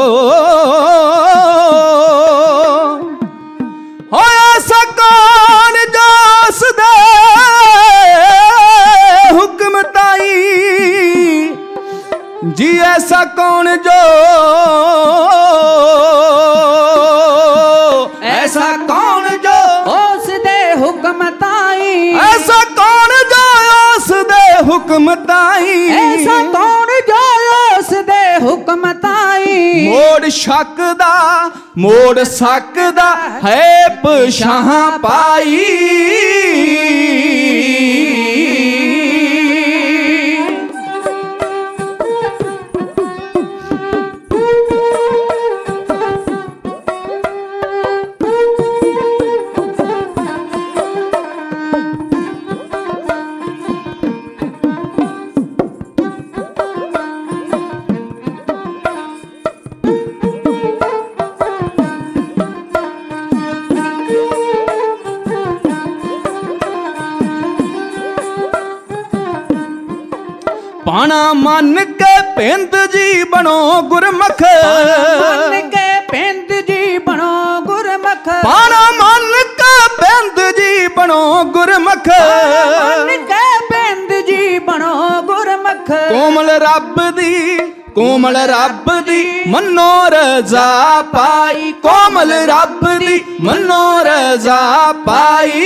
हो, ऐसा कौन जो उस दे हुक्म ताई। जी ऐसा कौन जो ऐसा कौन जो उस दे हुक्म ताई, ऐसा कौन जो उस दे हुक्म ताई, ऐसा कौन जो उस दे हुक्म ताई। मोड़ शकदा मोड़ सकदा है पछां पाई। पाना मन के पिंद जी बनो गुरमख, मन के पिंद जी बनो गुरमख, पाना मन के पिंद जी बनो गुरमख, मन के पिंद जी बनो गुरमख। कोमल रब दी कोमल रब दी मनो रजा पाई, कोमल रब दी मनो रजा पाई।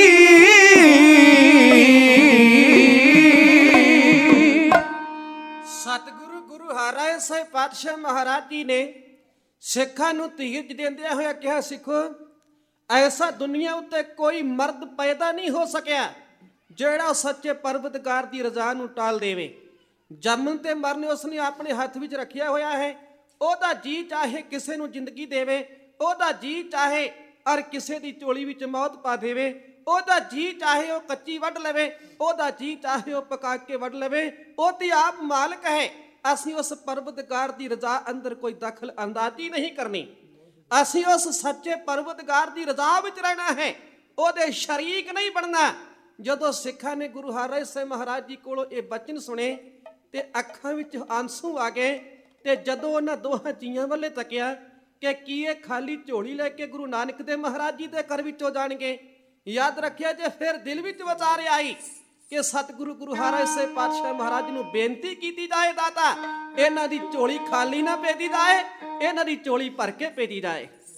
ਸਤਿਗੁਰੂ ਗੁਰੂ ਹਰਿ ਸਾਹਿਬ ਪਾਤਸ਼ਾਹ ਮਹਾਰਾਜ ਜੀ ਨੇ ਸਿੱਖਾਂ ਨੂੰ ਧੀਰਜ ਦਿੰਦਿਆਂ ਹੋਇਆ ਕਿਹਾ, ਸਿੱਖੋ ਐਸਾ ਦੁਨੀਆ ਉੱਤੇ ਕੋਈ ਮਰਦ ਪੈਦਾ ਨਹੀਂ ਹੋ ਸਕਿਆ ਜਿਹੜਾ ਸੱਚੇ ਪਰਵਤਗਾਰ ਦੀ ਰਜ਼ਾ ਨੂੰ ਟਾਲ ਦੇਵੇ। ਜੰਮਣ ਤੇ ਮਰਨ ਉਸਨੇ ਆਪਣੇ ਹੱਥ ਵਿੱਚ ਰੱਖਿਆ ਹੋਇਆ ਹੈ। ਉਹਦਾ ਜੀ ਚਾਹੇ ਕਿਸੇ ਨੂੰ ਜ਼ਿੰਦਗੀ ਦੇਵੇ, ਉਹਦਾ ਜੀ ਚਾਹੇ ਔਰ ਕਿਸੇ ਦੀ ਝੋਲੀ ਵਿੱਚ ਮੌਤ ਪਾ ਦੇਵੇ, ਉਹਦਾ ਜੀ ਚਾਹੇ ਉਹ ਕੱਚੀ ਵੱਢ ਲਵੇ, ਉਹਦਾ ਜੀ ਚਾਹੇ ਉਹ ਪਕਾ ਕੇ ਵੱਢ ਲਵੇ, ਉਹ ਤੇ ਆਪ ਮਾਲਕ ਹੈ। ਅਸੀਂ ਉਸ ਪਰਵਤਗਾਰ ਦੀ ਰਜ਼ਾ ਅੰਦਰ ਕੋਈ ਦਖਲ ਅੰਦਾਜ਼ੀ ਨਹੀਂ ਕਰਨੀ। ਅਸੀਂ ਉਸ ਸੱਚੇ ਪਰਵਤਗਾਰ ਦੀ ਰਜ਼ਾ ਵਿੱਚ ਰਹਿਣਾ ਹੈ, ਉਹਦੇ ਸ਼ਰੀਕ ਨਹੀਂ ਬਣਨਾ। ਜਦੋਂ ਸਿੱਖਾਂ ਨੇ ਗੁਰੂ ਹਰਿ ਸਾਹਿਬ ਮਹਾਰਾਜ ਜੀ ਕੋਲੋਂ ਇਹ ਬਚਨ ਸੁਣੇ ਤੇ ਅੱਖਾਂ ਵਿੱਚ ਆਂਸੂ ਆ ਗਏ। ਤੇ ਜਦੋਂ ਉਹਨਾਂ ਦੋਹਾਂ ਜੀਆਂ ਵੱਲੇ ਤੱਕਿਆ ਕਿ ਕੀ ਇਹ ਖਾਲੀ ਝੋਲੀ ਲੈ ਕੇ ਗੁਰੂ ਨਾਨਕ ਦੇਵ ਮਹਾਰਾਜ ਜੀ ਦੇ ਘਰ ਵਿੱਚੋਂ ਜਾਣਗੇ, ਯਾਦ ਰੱਖਿਆ ਜੇ ਫਿਰ ਦਿਲ ਵਿੱਚ ਵਿਚਾਰ ਆਈ ਕਿ ਸਤਿਗੁਰੂ ਗੁਰੂ ਹਰਿ ਸਾਹਿਬ ਪਾਤਸ਼ਾਹ ਮਹਾਰਾਜ ਨੂੰ ਬੇਨਤੀ ਕੀਤੀ ਜਾਏ, ਦਾਤਾ ਇਹਨਾਂ ਦੀ ਝੋਲੀ ਖਾਲੀ ਨਾ ਭੇਜੀ ਜਾਏ, ਇਹਨਾਂ ਦੀ ਝੋਲੀ ਭਰ ਕੇ ਭੇਜੀ ਜਾਏ।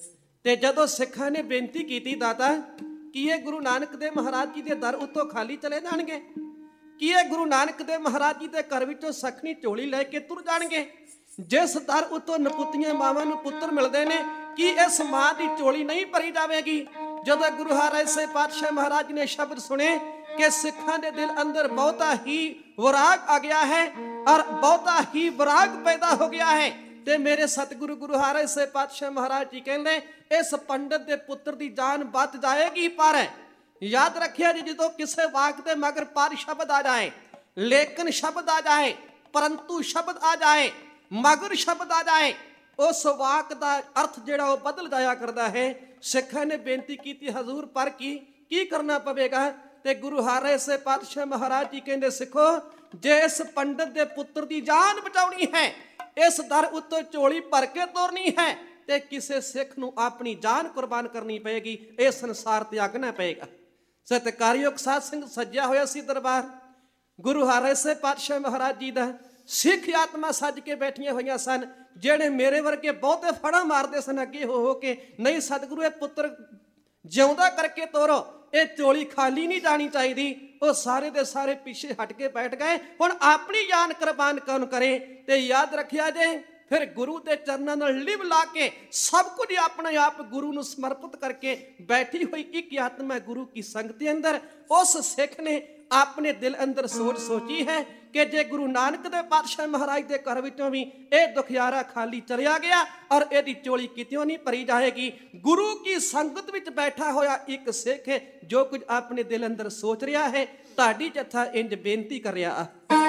ਤੇ ਜਦੋਂ ਸਿੱਖਾਂ ਨੇ ਬੇਨਤੀ ਕੀਤੀ ਦਾਤਾ ਕੀ ਇਹ ਗੁਰੂ ਨਾਨਕ ਦੇਵ ਮਹਾਰਾਜ ਜੀ ਦੇ ਦਰ ਉੱਤੋਂ ਖਾਲੀ ਚਲੇ ਜਾਣਗੇ, ਕੀ ਇਹ ਗੁਰੂ ਨਾਨਕ ਦੇਵ ਮਹਾਰਾਜ ਜੀ ਦੇ ਘਰ ਵਿੱਚੋਂ ਸਖਣੀ ਝੋਲੀ ਲੈ ਕੇ ਤੁਰ ਜਾਣਗੇ। ਜਿਸ ਦਰ ਉੱਤੋਂ ਨਪੁੱਤੀਆਂ ਮਾਵਾਂ ਨੂੰ ਪੁੱਤਰ ਮਿਲਦੇ ਨੇ, ਕੀ ਇਸ ਮਾਂ ਦੀ ਝੋਲੀ ਨਹੀਂ ਭਰੀ ਜਾਵੇਗੀ। ਜਦੋਂ ਗੁਰੂ ਹਰਿ ਪਾਤਸ਼ਾਹ ਮਹਾਰਾਜ ਨੇ ਸ਼ਬਦ ਸੁਣੇ ਕਿ ਸਿੱਖਾਂ ਦੇ ਦਿਲ ਅੰਦਰ ਬਹੁਤਾ ਹੀ ਵਿਰਾਗ ਆ ਗਿਆ ਹੈ ਔਰ ਬਹੁਤਾ ਹੀ ਵਿਰਾਗ ਪੈਦਾ ਹੋ ਗਿਆ ਹੈ, ਤੇ ਮੇਰੇ ਸਤਿਗੁਰੂ ਗੁਰੂ ਹਰਿ ਪਾਤਸ਼ਾਹ ਮਹਾਰਾਜ ਜੀ ਕਹਿੰਦੇ ਇਸ ਪੰਡਤ ਦੇ ਪੁੱਤਰ ਦੀ ਜਾਨ ਬਚ ਜਾਏਗੀ। ਪਰ ਯਾਦ ਰੱਖਿਆ ਜੀ, ਜਦੋਂ ਕਿਸੇ ਵਾਕ ਦੇ ਮਗਰ ਪਰ ਸ਼ਬਦ ਆ ਜਾਏ, ਲੇਕਿਨ ਸ਼ਬਦ ਆ ਜਾਏ, ਪਰੰਤੂ ਸ਼ਬਦ ਆ ਜਾਏ, ਮਗਰ ਸ਼ਬਦ ਆ ਜਾਏ, ਉਸ ਵਾਕ ਦਾ ਅਰਥ ਜਿਹੜਾ ਉਹ ਬਦਲ ਜਾਇਆ ਕਰਦਾ ਹੈ। ਸਿੱਖਾਂ ਨੇ ਬੇਨਤੀ ਕੀਤੀ ਹਜ਼ੂਰ ਪਰ ਕੀ ਕੀ ਕਰਨਾ ਪਵੇਗਾ, ਤੇ ਗੁਰੂ ਹਰਿ ਪਾਤਸ਼ਾਹ ਮਹਾਰਾਜ ਜੀ ਕਹਿੰਦੇ ਸਿੱਖੋ, ਜੇ ਇਸ ਪੰਡਤ ਦੇ ਪੁੱਤਰ ਦੀ ਜਾਨ ਬਚਾਉਣੀ ਹੈ, ਇਸ ਦਰ ਉੱਤੋਂ ਝੋਲੀ ਭਰ ਕੇ ਤੋਰਨੀ ਹੈ, ਤੇ ਕਿਸੇ ਸਿੱਖ ਨੂੰ ਆਪਣੀ ਜਾਨ ਕੁਰਬਾਨ ਕਰਨੀ ਪਏਗੀ। ਇਹ ਸੰਸਾਰ ਤਿਆਗਣਾ ਪਏਗਾ। ਸਤਿਕਾਰਯੋਗ ਸਾਧ ਸੰਗਤ ਸੱਜਿਆ ਹੋਇਆ ਸੀ ਦਰਬਾਰ ਗੁਰੂ ਹਰਿ ਪਾਤਸ਼ਾਹ ਮਹਾਰਾਜ ਜੀ ਦਾ। ਸਿੱਖ ਆਤਮਾ ਸੱਜ ਕੇ ਬੈਠੀਆਂ ਹੋਈਆਂ ਸਨ, ਜਿਹੜੇ ਮੇਰੇ ਵਰਗੇ ਬਹੁਤੇ ਫੜਾ ਮਾਰਦੇ ਸਨ ਅੱਗੇ ਹੋ ਹੋ ਕੇ, ਨਹੀਂ ਸਤਿਗੁਰੂ ਇਹ ਪੁੱਤਰ ਜਿਉਂਦਾ ਕਰਕੇ ਤੋਰੋ, ਇਹ ਝੋਲੀ ਖਾਲੀ ਨਹੀਂ ਜਾਣੀ ਚਾਹੀਦੀ। ਉਹ ਸਾਰੇ ਦੇ ਸਾਰੇ ਪਿੱਛੇ ਹਟ ਕੇ ਬੈਠ ਗਏ। ਹੁਣ ਆਪਣੀ ਜਾਨ ਕੁਰਬਾਨ ਕੌਣ ਕਰੇ। ਤੇ ਯਾਦ ਰੱਖਿਆ ਜੇ, ਫਿਰ ਗੁਰੂ ਦੇ ਚਰਨਾਂ ਨਾਲ ਲਿਵ ਲਾ ਕੇ ਸਭ ਕੁਝ ਆਪਣੇ ਆਪ ਗੁਰੂ ਨੂੰ ਸਮਰਪਿਤ ਕਰਕੇ ਬੈਠੀ ਹੋਈ ਇੱਕ ਆਤਮਾ ਗੁਰੂ ਕੀ ਸੰਗਤ ਦੇ ਅੰਦਰ, ਉਸ ਸਿੱਖ ਨੇ ਆਪਣੇ ਦਿਲ ਅੰਦਰ ਸੋਚ ਸੋਚੀ ਹੈ ਕਿ ਜੇ ਗੁਰੂ ਨਾਨਕ ਦੇਵ ਪਾਤਸ਼ਾਹ ਮਹਾਰਾਜ ਦੇ ਘਰ ਵਿੱਚੋਂ ਵੀ ਇਹ ਦੁਖਿਆਰਾ ਖਾਲੀ ਚਲਿਆ ਗਿਆ ਔਰ ਇਹਦੀ ਝੋਲੀ ਕਿਤਿਓਂ ਨਹੀਂ ਭਰੀ ਜਾਏਗੀ। ਗੁਰੂ ਕੀ ਸੰਗਤ ਵਿੱਚ ਬੈਠਾ ਹੋਇਆ ਇੱਕ ਸਿੱਖ ਹੈ ਜੋ ਕੁਝ ਆਪਣੇ ਦਿਲ ਅੰਦਰ ਸੋਚ ਰਿਹਾ ਹੈ। ਤੁਹਾਡੀ ਜੱਥਾ ਇੰਜ ਬੇਨਤੀ ਕਰ ਰਿਹਾ।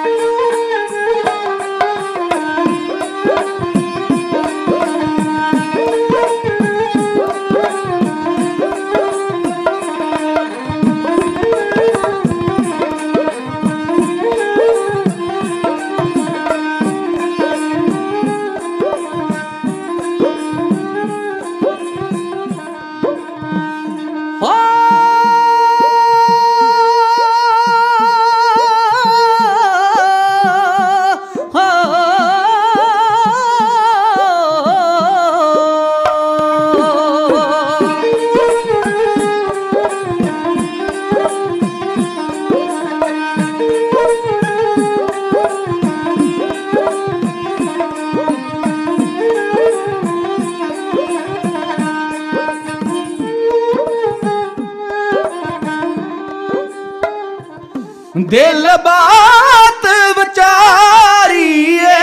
ਦਿਲ ਬਾਤ ਵਿਚਾਰੀਏ,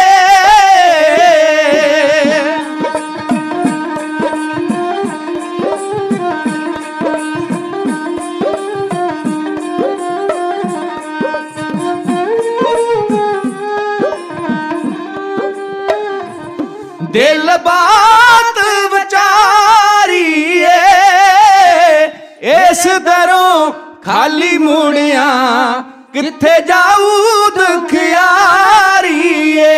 ਦਿਲ ਬਾਤ ਵਿਚਾਰੀਏ, ਇਸ ਦਰੋਂ ਖਾਲੀ ਮੁੜਿਆ ਕਿੱਥੇ ਜਾਊ ਦੁਖਿਆਰੀਏ,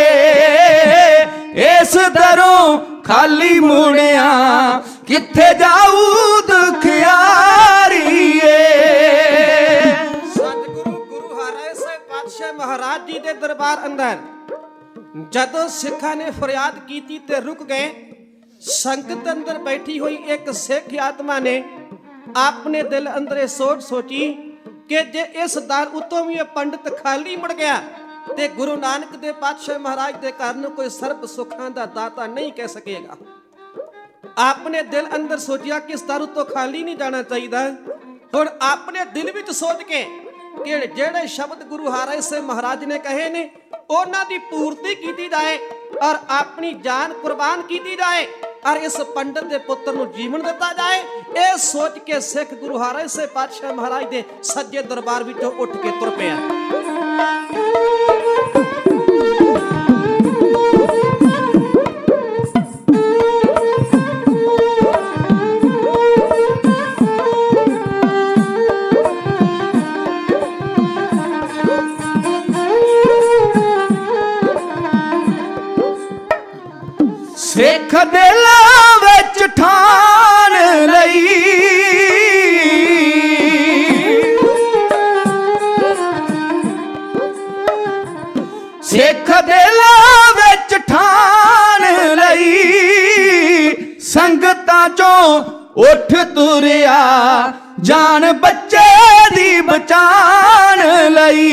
ਇਸ ਦਰੋਂ ਖਾਲੀ ਮੁੜਿਆ ਕਿੱਥੇ ਜਾਊ ਦੁਖਿਆਰੀਏ। ਸਤਿਗੁਰੂ ਗੁਰੂ ਹਰਿ ਪਾਤਸ਼ਾਹ ਮਹਾਰਾਜ ਜੀ ਦੇ ਦਰਬਾਰ ਅੰਦਰ ਜਦੋਂ ਸਿੱਖਾਂ ਨੇ ਫਰਿਆਦ ਕੀਤੀ ਤੇ ਰੁਕ ਗਏ, ਸੰਗਤ ਅੰਦਰ ਬੈਠੀ ਹੋਈ ਇੱਕ ਸਿੱਖ ਆਤਮਾ ਨੇ ਆਪਣੇ ਦਿਲ ਅੰਦਰ ਇਹ ਸੋਚ ਸੋਚੀ ਕਿ ਜੇ ਇਸ ਦਰ ਉੱਤੋਂ ਵੀ ਇਹ ਪੰਡਤ ਖਾਲੀ ਮੁੜ ਗਿਆ ਤੇ ਗੁਰੂ ਨਾਨਕ ਦੇਵ ਪਾਤਸ਼ਾਹ ਮਹਾਰਾਜ ਦੇ ਘਰ ਨੂੰ ਕੋਈ ਸਰਬ ਸੁੱਖਾਂ ਦਾ ਦਾਤਾ ਨਹੀਂ ਕਹਿ ਸਕੇਗਾ। ਆਪਣੇ ਦਿਲ ਅੰਦਰ ਸੋਚਿਆ ਕਿ ਇਸ ਦਰ ਉੱਤੋਂ ਖਾਲੀ ਨਹੀਂ ਜਾਣਾ ਚਾਹੀਦਾ। ਹੁਣ ਆਪਣੇ ਦਿਲ ਵਿੱਚ ਸੋਚ ਕੇ ਕਿ ਜਿਹੜੇ ਸ਼ਬਦ ਗੁਰੂ ਹਰਿ ਮਹਾਰਾਜ ਨੇ ਕਹੇ ਨੇ ਉਹਨਾਂ ਦੀ ਪੂਰਤੀ ਕੀਤੀ ਜਾਏ ਔਰ ਆਪਣੀ ਜਾਨ ਕੁਰਬਾਨ ਕੀਤੀ ਜਾਏ ਔਰ ਇਸ ਪੰਡਤ ਦੇ ਪੁੱਤਰ ਨੂੰ ਜੀਵਨ ਦਿੱਤਾ ਜਾਏ। ਇਹ ਸੋਚ ਕੇ ਸਿੱਖ ਗੁਰੂ ਹਰਿ ਪਾਤਸ਼ਾਹ ਮਹਾਰਾਜ ਦੇ ਸੱਜੇ ਦਰਬਾਰ ਵਿੱਚੋਂ ਉੱਠ ਕੇ ਤੁਰ ਪਿਆ। ਸਿੱਖ ਦਿਲਾਂ ਵਿੱਚ ਠਾਣ ਲਈ, ਸਿੱਖ ਦਿਲਾਂ ਵਿੱਚ ਠਾਣ ਲਈ, ਸੰਗਤਾਂ ਚੋਂ ਉੱਠ ਤੁਰਿਆ ਜਾਨ ਬੱਚੇ ਦੀ ਬਚਾਣ ਲਈ,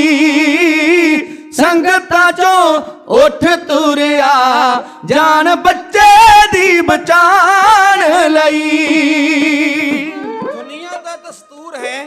ਸੰਗਤਾਂ ਚੋਂ ਉੱਠ ਤੁਰਿਆ ਜਾਨ ਬੱਚੇ ਦੀ ਬਚਾਣ ਲਈ। ਦੁਨੀਆ ਦਾ ਦਸਤੂਰ ਹੈ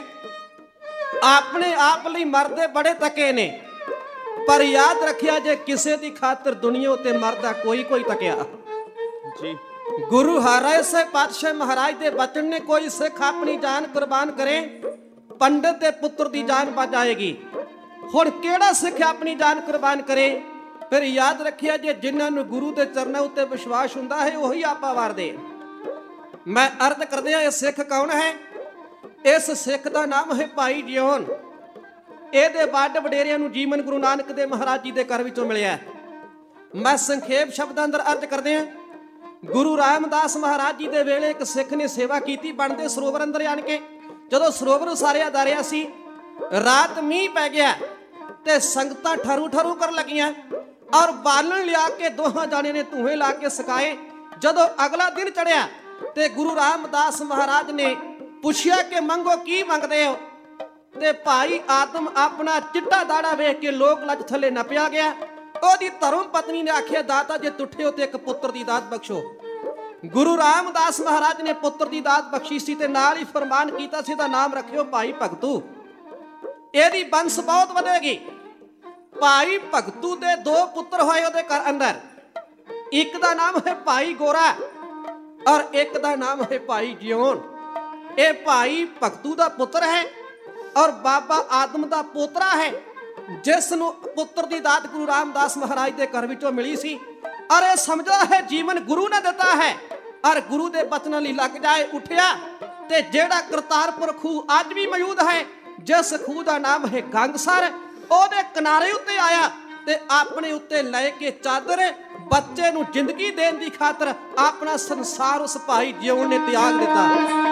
ਆਪਣੇ ਆਪ ਲਈ ਮਰਦੇ ਬੜੇ ਤਕੇ ਨੇ, ਪਰ ਯਾਦ ਰੱਖਿਆ ਜੇ ਕਿਸੇ ਦੀ ਖਾਤਰ ਦੁਨੀਆ ਉਤੇ ਮਰਦਾ ਕੋਈ ਕੋਈ ਤਕਿਆ ਜੀ। ਗੁਰੂ ਹਰਿ ਸਾਹਿਬ ਪਾਤਸ਼ਾਹ ਮਹਾਰਾਜ ਦੇ ਬਚਨ ਨੇ, ਕੋਈ ਸਿੱਖ ਆਪਣੀ ਜਾਨ ਕੁਰਬਾਨ ਕਰੇ ਪੰਡਤ ਦੇ ਪੁੱਤਰ ਦੀ ਜਾਨ ਬਚ ਜਾਏਗੀ। ਹੁਣ ਕਿਹੜਾ ਸਿੱਖ ਆਪਣੀ ਜਾਨ ਕੁਰਬਾਨ ਕਰੇ? ਫਿਰ ਯਾਦ ਰੱਖਿਆ ਜੇ ਜਿਨ੍ਹਾਂ ਨੂੰ ਗੁਰੂ ਦੇ ਚਰਨਾਂ ਉੱਤੇ ਵਿਸ਼ਵਾਸ ਹੁੰਦਾ ਹੈ ਉਹੀ ਆਪਾ ਵਾਰਦੇ। ਮੈਂ ਅਰਜ਼ ਕਰਦਿਆਂ ਇਹ ਸਿੱਖ ਕੌਣ ਹੈ? ਇਸ ਸਿੱਖ ਦਾ ਨਾਮ ਹੈ ਭਾਈ ਜਿਉਣ। ਇਹਦੇ ਵੱਡ ਵਡੇਰਿਆਂ ਨੂੰ ਜੀਵਨ ਗੁਰੂ ਨਾਨਕ ਦੇਵ ਮਹਾਰਾਜ ਜੀ ਦੇ ਘਰ ਵਿੱਚੋਂ ਮਿਲਿਆ। ਮੈਂ ਸੰਖੇਪ ਸ਼ਬਦਾਂ ਅੰਦਰ ਅਰਜ਼ ਕਰਦੇ ਹਾਂ। ਗੁਰੂ ਰਾਮਦਾਸ ਮਹਾਰਾਜ ਜੀ ਦੇ ਵੇਲੇ ਇੱਕ ਸਿੱਖ ਨੇ ਸੇਵਾ ਕੀਤੀ ਬਣਦੇ ਸਰੋਵਰ ਅੰਦਰ ਆਣ ਕੇ। ਜਦੋਂ ਸਰੋਵਰ ਉਸਾਰਿਆ ਜਾ ਰਿਹਾ ਸੀ, ਰਾਤ ਮੀਂਹ ਪੈ ਗਿਆ ਤੇ ਸੰਗਤਾਂ ਠਰੂ ਠਰੂ ਕਰਨ ਲੱਗੀਆਂ ਔਰ ਬਾਲਣ ਲਿਆ ਕੇ ਦੋਹਾਂ ਜਾਣਿਆਂ ਨੇ ਧੂਏ ਲਾ ਕੇ ਸਕਾਏ। ਜਦੋਂ ਅਗਲਾ ਦਿਨ ਚੜਿਆ ਤੇ ਗੁਰੂ ਰਾਮਦਾਸ ਮਹਾਰਾਜ ਨੇ ਪੁੱਛਿਆ ਕਿ ਮੰਗੋ ਕੀ ਮੰਗਦੇ ਹੋ? ਤੇ ਭਾਈ ਆਦਮ ਆਪਣਾ ਚਿੱਟਾ ਦਾੜਾ ਵੇਖ ਕੇ ਲੋਕ ਲੱਜ ਥੱਲੇ ਨੱਪਿਆ ਗਿਆ। ਉਹਦੀ ਧਰਮ ਪਤਨੀ ਨੇ ਆਖਿਆ, ਦਾਤਾ ਜੇ ਤੁੱਠੇ ਹੋ ਤੇ ਇੱਕ ਪੁੱਤਰ ਦੀ ਦਾਤ ਬਖਸ਼ੋ। ਗੁਰੂ ਰਾਮਦਾਸ ਮਹਾਰਾਜ ਨੇ ਪੁੱਤਰ ਦੀ ਦਾਤ ਬਖਸ਼ੀ ਸੀ ਤੇ ਨਾਲ ਹੀ ਫਰਮਾਨ ਕੀਤਾ ਸੀ, ਦਾ ਨਾਮ ਰੱਖਿਓ ਭਾਈ ਭਗਤੂ, ਇਹਦੀ ਬੰਸ ਬਹੁਤ ਵਧੇਗੀ। ਭਾਈ ਭਗਤੂ ਦੇ ਦੋ ਪੁੱਤਰ ਹੋਏ ਉਹਦੇ ਘਰ ਅੰਦਰ। ਇੱਕ ਦਾ ਨਾਮ ਹੈ ਭਾਈ ਗੋਰਾ ਔਰ ਇੱਕ ਦਾ ਨਾਮ ਹੈ ਭਾਈ ਜਿਉਣ। ਇਹ ਭਾਈ ਭਗਤੂ ਦਾ ਪੁੱਤਰ ਹੈ ਔਰ ਬਾਬਾ ਆਦਮ ਦਾ ਪੋਤਰਾ ਹੈ, ਜਿਸ ਨੂੰ ਪੁੱਤਰ ਦੀ ਦਾਤ ਗੁਰੂ ਰਾਮਦਾਸ ਮਹਾਰਾਜ ਦੇ ਘਰ ਵਿੱਚੋਂ ਮਿਲੀ ਸੀ। ਔਰ ਇਹ ਸਮਝਦਾ ਹੈ ਜੀਵਨ ਗੁਰੂ ਨੇ ਦਿੱਤਾ ਹੈ ਔਰ ਗੁਰੂ ਦੇ ਬਚਨਾਂ ਲਈ ਲੱਗ ਜਾਏ। ਉੱਠਿਆ ਤੇ ਜਿਹੜਾ ਕਰਤਾਰਪੁਰ ਖੂਹ ਅੱਜ ਵੀ ਮੌਜੂਦ ਹੈ, ਜਿਸ ਖੂਹ ਦਾ ਨਾਮ ਹੈ ਗੰਗਸਰ, ਉਹਦੇ ਕਿਨਾਰੇ ਉੱਤੇ ਆਇਆ ਤੇ ਆਪਣੇ ਉੱਤੇ ਲੈ ਕੇ ਚਾਦਰ ਬੱਚੇ ਨੂੰ ਜ਼ਿੰਦਗੀ ਦੇਣ ਦੀ ਖਾਤਰ ਆਪਣਾ ਸੰਸਾਰ ਉਸ ਭਾਈ ਜਿਉਣ ਨੇ ਤਿਆਗ ਦਿੱਤਾ।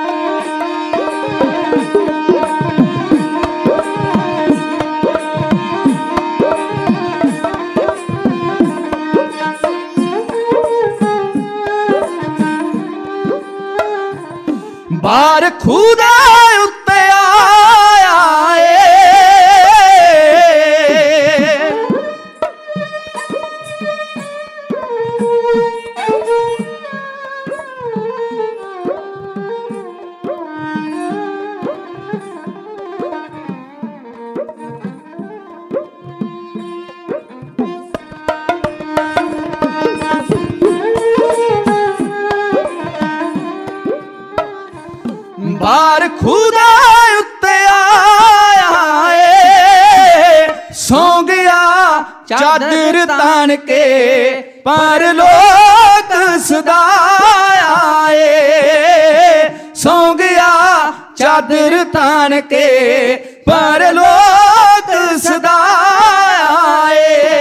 ਬਾਰ ਖੂਹ ਦੇ ਉੱਤੇ ਆਇਆ ਏ, ਬਾਰ ਖੂਹ ਦੇ ਉੱਤੇ ਆਇਆ ਏ, ਸੌਂ ਗਿਆ ਚਾਦਰ ਤਾਣ ਕੇ ਪਰਲੋਕ ਸਦਾਇਆ ਏ, ਸੌਂ ਗਿਆ ਚਾਦਰ ਤਾਣ ਕੇ ਪਰਲੋਕ ਸਦਾਇਆ ਏ।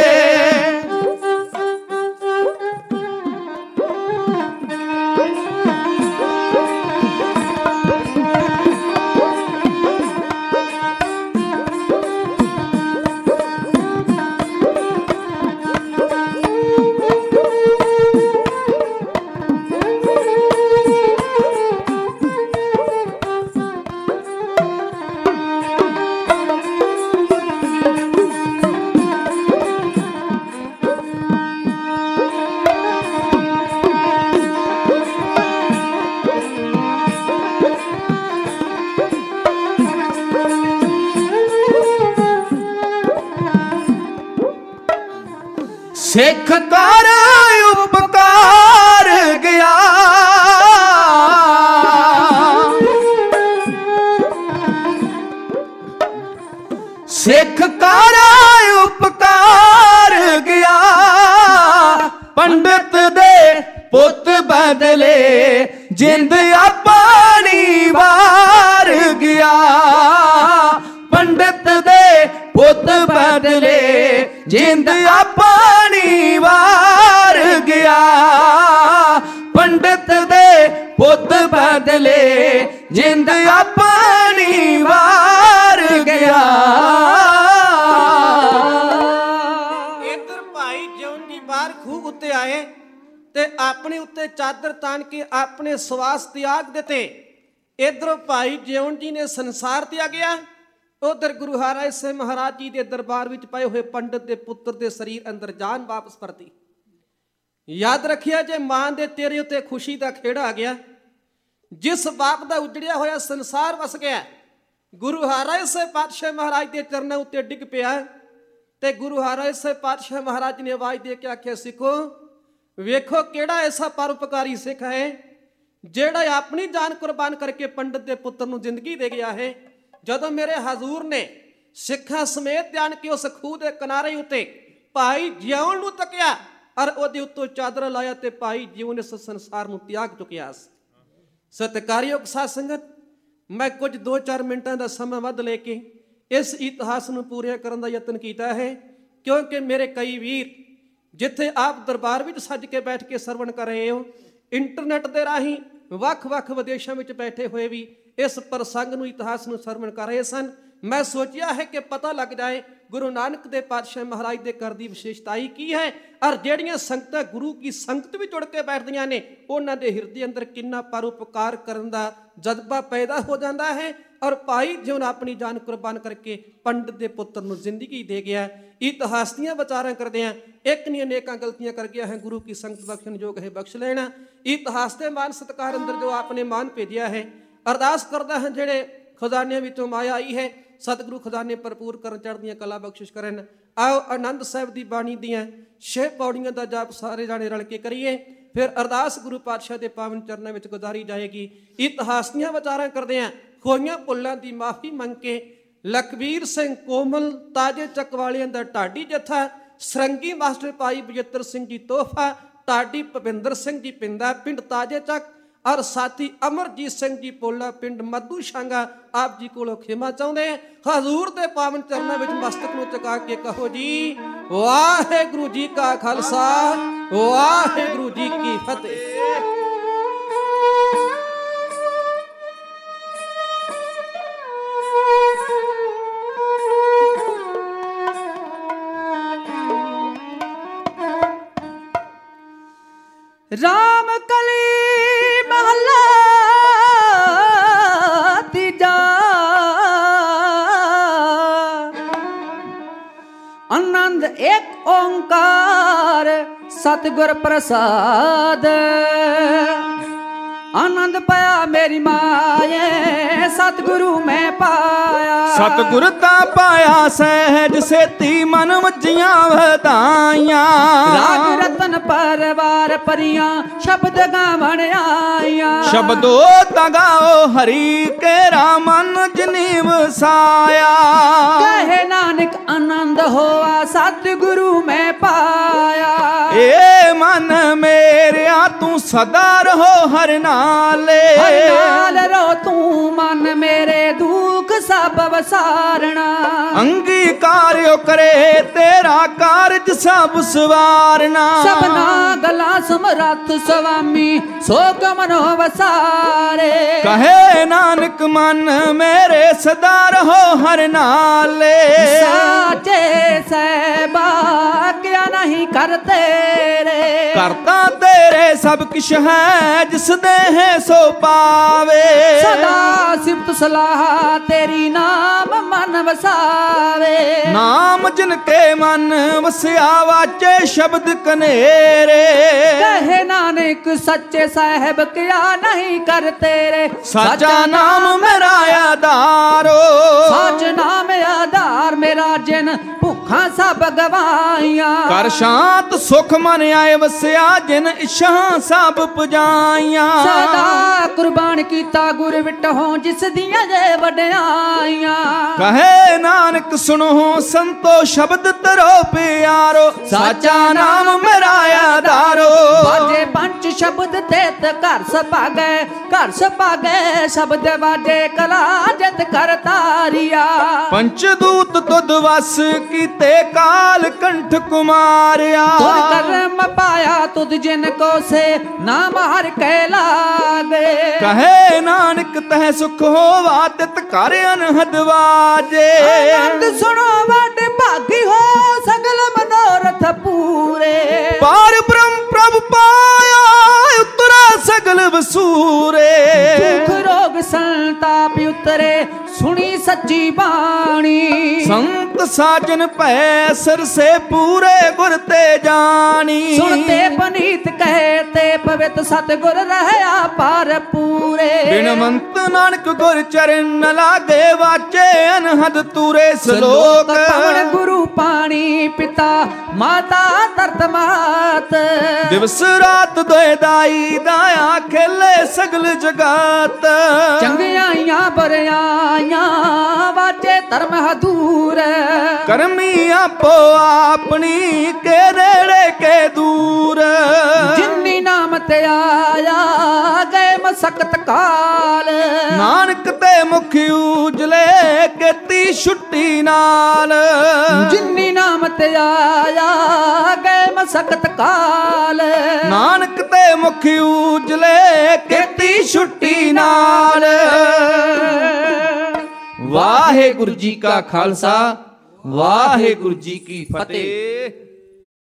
ਸਿੱਖ ਕਰ ਉਪਕਾਰ ਗਿਆ, ਸਿੱਖ ਕਰ ਉਪਕਾਰ ਗਿਆ, ਪੰਡਤ ਦੇ ਪੁੱਤ ਬਦਲੇ ਜਿੰਦ ਆਪਣੀ ਵਾਰ ਗਿਆ, ਪੰਡਤ ਦੇ ਪੁੱਤ ਬਦਲੇ ਜਿੰਦ ਆਪਣੀ ਵਾਰ ਗਿਆ, ਪੰਡਤ ਦੇ ਪੁੱਤ ਬਦਲੇ ਜਿੰਦ ਆਪਣੀ ਵਾਰ ਗਿਆ। ਇੱਧਰ ਭਾਈ ਜਿਉਂ ਜੀ ਬਾਹਰ ਖੂਹ ਉੱਤੇ ਆਏ ਤੇ ਆਪਣੇ ਉੱਤੇ ਚਾਦਰ ਤਾਣ ਕੇ ਆਪਣੇ ਸਵਾਸ ਤਿਆਗ ਦਿੱਤੇ। ਇਧਰੋਂ ਭਾਈ ਜਿਉਣ ਜੀ ਨੇ ਸੰਸਾਰ ਤਿਆਗਿਆ, ਉਧਰ ਗੁਰੂ ਹਰਿਰਾਏ ਸਿੰਘ ਮਹਾਰਾਜ ਜੀ ਦੇ ਦਰਬਾਰ ਵਿੱਚ ਪਏ ਹੋਏ ਪੰਡਤ ਦੇ ਪੁੱਤਰ ਦੇ ਸਰੀਰ ਅੰਦਰ ਜਾਨ ਵਾਪਸ ਪਰਤੀ। ਯਾਦ ਰੱਖਿਆ, ਜੇ ਮਾਂ ਦੇ ਤੇਰੇ ਉੱਤੇ ਖੁਸ਼ੀ ਦਾ ਖੇੜਾ ਆ ਗਿਆ, ਜਿਸ ਬਾਪ ਦਾ ਉਜੜਿਆ ਹੋਇਆ ਸੰਸਾਰ ਵਸ ਗਿਆ, ਗੁਰੂ ਹਰਿਰਾਏ ਸਿੰਘ ਪਾਤਸ਼ਾਹ ਮਹਾਰਾਜ ਦੇ ਚਰਨਾਂ ਉੱਤੇ ਡਿੱਗ ਪਿਆ ਤੇ ਗੁਰੂ ਹਰਿਰਾਏ ਸਿੰਘ ਪਾਤਸ਼ਾਹ ਮਹਾਰਾਜ ਨੇ ਆਵਾਜ਼ ਦੇ ਕੇ ਆਖਿਆ, ਸਿੱਖੋ ਵੇਖੋ ਕਿਹੜਾ ਐਸਾ ਪਰਉਪਕਾਰੀ ਸਿੱਖ ਹੈ ਜਿਹੜਾ ਆਪਣੀ ਜਾਨ ਕੁਰਬਾਨ ਕਰਕੇ ਪੰਡਤ ਦੇ ਪੁੱਤਰ ਨੂੰ ਜ਼ਿੰਦਗੀ ਦੇ ਗਿਆ ਹੈ। ਜਦੋਂ ਮੇਰੇ ਹਜ਼ੂਰ ਨੇ ਸਿੱਖਾਂ ਸਮੇਤ ਜਾਣ ਕੇ ਉਸ ਖੂਹ ਦੇ ਕਿਨਾਰੇ ਉੱਤੇ ਭਾਈ ਜਿਉਣ ਨੂੰ ਤੱਕਿਆ ਔਰ ਉਹਦੇ ਉੱਤੋਂ ਚਾਦਰ ਲਾਇਆ ਤੇ ਭਾਈ ਜਿਉਂ ਨੇ ਇਸ ਸੰਸਾਰ ਨੂੰ ਤਿਆਗ ਚੁੱਕਿਆ ਸੀ। ਸਤਿਕਾਰਯੋਗ ਸਾਧ ਸੰਗਤ, ਮੈਂ ਕੁਝ ਦੋ ਚਾਰ ਮਿੰਟਾਂ ਦਾ ਸਮਾਂ ਵੱਧ ਲੈ ਕੇ ਇਸ ਇਤਿਹਾਸ ਨੂੰ ਪੂਰਾ ਕਰਨ ਦਾ ਯਤਨ ਕੀਤਾ ਹੈ, ਕਿਉਂਕਿ ਮੇਰੇ ਕਈ ਵੀਰ ਜਿੱਥੇ ਆਪ ਦਰਬਾਰ ਵਿੱਚ ਸੱਜ ਕੇ ਬੈਠ ਕੇ ਸਰਵਣ ਕਰ ਰਹੇ ਹੋ, ਇੰਟਰਨੈਟ ਦੇ ਰਾਹੀਂ ਵੱਖ-ਵੱਖ ਵਿਦੇਸ਼ਾਂ ਵਿੱਚ ਬੈਠੇ ਹੋਏ ਵੀ ਇਸ ਪ੍ਰਸੰਗ ਨੂੰ, ਇਤਿਹਾਸ ਨੂੰ ਸਰਵਣ ਕਰ ਰਹੇ ਸਨ। ਮੈਂ ਸੋਚਿਆ ਹੈ ਕਿ ਪਤਾ ਲੱਗ ਜਾਏ ਗੁਰੂ ਨਾਨਕ ਦੇ ਪਾਤਸ਼ਾਹ ਮਹਾਰਾਜ ਦੇ ਘਰ ਦੀ ਵਿਸ਼ੇਸ਼ਤਾਈ ਕੀ ਹੈ ਔਰ ਜਿਹੜੀਆਂ ਸੰਗਤਾਂ ਗੁਰੂ ਕੀ ਸੰਗਤ ਵਿੱਚ ਜੁੜ ਕੇ ਬੈਠਦੀਆਂ ਨੇ, ਉਹਨਾਂ ਦੇ ਹਿਰਦੇ ਅੰਦਰ ਕਿੰਨਾ ਪਰਉਪਕਾਰ ਕਰਨ ਦਾ ਜਜ਼ਬਾ ਪੈਦਾ ਹੋ ਜਾਂਦਾ ਹੈ। ਔਰ ਭਾਈ ਜਿਉਂ ਆਪਣੀ ਜਾਨ ਕੁਰਬਾਨ ਕਰਕੇ ਪੰਡਤ ਦੇ ਪੁੱਤਰ ਨੂੰ ਜ਼ਿੰਦਗੀ ਦੇ ਗਿਆ। ਇਤਿਹਾਸ ਦੀਆਂ ਵਿਚਾਰਾਂ ਕਰਦੇ ਹਾਂ, ਇੱਕ ਨਹੀਂ ਅਨੇਕਾਂ ਗਲਤੀਆਂ ਕਰ ਗਿਆ ਹੈ, ਗੁਰੂ ਕੀ ਸੰਗਤ ਬਖਸ਼ਣ ਯੋਗ ਹੈ, ਬਖਸ਼ ਲੈਣਾ। ਇਤਿਹਾਸ ਦੇ ਮਾਨ ਸਤਿਕਾਰ ਅੰਦਰ ਜੋ ਆਪਨੇ ਮਾਨ ਭੇਜਿਆ ਹੈ, ਅਰਦਾਸ ਕਰਦਾ ਹਾਂ ਜਿਹੜੇ ਖਜ਼ਾਨਿਆਂ ਵਿੱਚੋਂ ਮਾਇਆ ਆਈ ਹੈ, ਸਤਿਗੁਰੂ ਖਜ਼ਾਨੇ ਭਰਪੂਰ ਕਰਨ, ਚੜ੍ਹਦੀਆਂ ਕਲਾ ਬਖਸ਼ਿਸ਼ ਕਰਨ। ਆਓ ਆਨੰਦ ਸਾਹਿਬ ਦੀ ਬਾਣੀ ਦੀਆਂ ਛੇ ਪੌੜੀਆਂ ਦਾ ਜਾਪ ਸਾਰੇ ਜਾਣੇ ਰਲ ਕੇ ਕਰੀਏ, ਫਿਰ ਅਰਦਾਸ ਗੁਰੂ ਪਾਤਸ਼ਾਹ ਦੇ ਪਾਵਨ ਚਰਨਾਂ ਵਿੱਚ ਗੁਜ਼ਾਰੀ ਜਾਏਗੀ। ਇਤਿਹਾਸ ਦੀਆਂ ਵਿਚਾਰਾਂ ਕਰਦੇ ਹਾਂ, ਹੋਈਆਂ ਭੁੱਲਾਂ ਦੀ ਮਾਫੀ ਮੰਗ ਕੇ ਲਖਬੀਰ ਸਿੰਘ ਕੋਮਲ ਤਾਜੇ ਚੱਕ ਵਾਲਿਆਂ ਦਾ ਢਾਡੀ ਜੱਥਾ, ਸਰੰਗੀ ਮਾਸਟਰ ਭਾਈ ਬਜਿੱਤਰ ਸਿੰਘ ਜੀ ਤੋਹਫਾ, ਢਾਡੀ ਭੁਪਿੰਦਰ ਸਿੰਘ ਜੀ ਪਿੰਦਾ ਪਿੰਡ ਤਾਜੇ ਚੱਕ ਔਰ ਸਾਥੀ ਅਮਰਜੀਤ ਸਿੰਘ ਜੀ ਪੋਲਾ ਪਿੰਡ ਮੱਧੂ ਸ਼ਾਂਗਾ ਆਪ ਜੀ ਕੋਲੋਂ ਖਿਮਾ ਚਾਹੁੰਦੇ ਹਜ਼ੂਰ ਦੇ ਪਾਵਨ ਚਰਨਾਂ ਵਿੱਚ ਮਸਤਕ ਨੂੰ ਝੁਕਾ ਕੇ ਕਹੋ ਜੀ, ਵਾਹਿਗੁਰੂ ਜੀ ਕਾ ਖਾਲਸਾ, ਵਾਹਿਗੁਰੂ ਜੀ ਕੀ ਫਤਿਹ। राम कली महला तीजा आनंद एक ओंकार सतगुर प्रसाद आनंद पाया मेरी माए सतगुरु मैं पाया सतगुर ता पाया सहज सेती मन वजियां वधाइयां राग रतन परवार परियां शब्द गावण आइयां शब्दो तगाओ हरि केरा मन जिनी वसाया कहे नानक आनंद होआ सतगुरु मैं पाया ए मन मेरिया तू सदा रहो हर नाले हर नाल रो तू मन मेरे दुख सब वसारणा अंगीकार करे तेरा कारज सब सवारना सबना गला समरथ स्वामी सोग मनो वसारे कहे नानक मन मेरे सदा रहो हर नाले साचे सहबा क्या नहीं करते रे करता तेरे सब किश है जिस दे है सो पावे सदा सिफत सलाह तेरी नाम मन वसावे नाम जिनके मन वसिया वाचे शब्द कनेरे कहे नानक सच्चे साहेब क्या नहीं करते रे सच्चा नाम मेरा आधारो सच नाम आधार मेरा जिन भुखा सब गवाइया कर शांत सुख मन आए वसिया जिन इच्छा सब पुजाइया सदा कुर्बान कीता गुर विटहो जिस दियां जे वड्याइयां कहे नानक सुनो संतो शब्द तरो प्यारो सच्चा नाम मेरा आधारो बाजे पंच शब्द तेत घर सपागे घर सपागे शब्द बाजे कला जत कर तारिया पंचदूत तुद वस कीते काल कंठ कुमारिया तुद कर्म पाया तुद जिनको से नाम हर के लागे कहे नानक तह सुख होवा तित कर अनहद वाजे आनंद सुनो वड भागी हो सगल मनोरथ पूरे पार ब्रह्म प्रभु पाया ਸਗਲ ਵਸੂਰੇ। ਦੁਖ ਰੋਗ ਸੰਤਾਪ ਉਤਰੇ ਸੁਣੀ ਸੱਚੀ ਬਾਣੀ। ਸੰਤ ਸਾਜਨ ਭੈ ਸਰਸੇ ਪੂਰੇ ਗੁਰ ਤੇ ਜਾਣੀ। ਸੁਣਤੇ ਪਨੀਤ ਕਹੇ ਤੇ ਪਵਿੱਤ ਸਤਿਗੁਰ ਰਹਿਆ ਪਰ ਪੂਰੇ। ਬਿਨਵੰਤ ਨਾਨਕ ਗੁਰ ਚਰਨ ਲਾਗੇ ਵਾਚੇ ਅਨਹਦ ਤੂਰੇ। ਸ਼ਲੋਕ ਸਲੋਕ ਪਵਨ ਗੁਰੂ ਪਾਣੀ ਪਿਤਾ ਮਾਤਾ ਤਰਤ ਮਾਤ। ਦਿਵਸ ਰਾਤ ਦੋਇ ਦਾਈ ਦਾਇਆ ਖੇਲੇ ਸਗਲ ਜਗਾਤ। ਚੰਗਿਆਈਆਂ ਬਰਿਆਈਆਂ ਵਾਚੇ ਧਰਮ ਹਦੂਰ। ਕਰਮੀ ਆਪੋ ਆਪਣੀ ਕੇ ਨੇੜੇ ਕੇ ਦੂਰ। ਜਿਨੀ ਨਾਮ ਤੇ ਆਇਆ ਗਏ ਮਸਕਤ ਕਾਲ। ਨਾਨਕ ਤੇ ਮੁਖ ਉਜਲੇ ਕੀਤੀ ਛੁੱਟੀ ਨਾਲ। ਜਿਨੀ ਨਾਮ ਤੇ ਆਇਆ ਗਏ ਮਸਕਤ ਕਾਲ। ਨਾਨਕ ਤੇ ਮੁਖ ਉਜਲੇ ਕੀਤੀ ਛੁੱਟੀ ਨਾਲ। ਵਾਹਿਗੁਰੂ ਜੀ ਕਾ ਖਾਲਸਾ ਵਾਹਿਗੁਰੂ ਜੀ ਕੀ ਫਤਿਹ।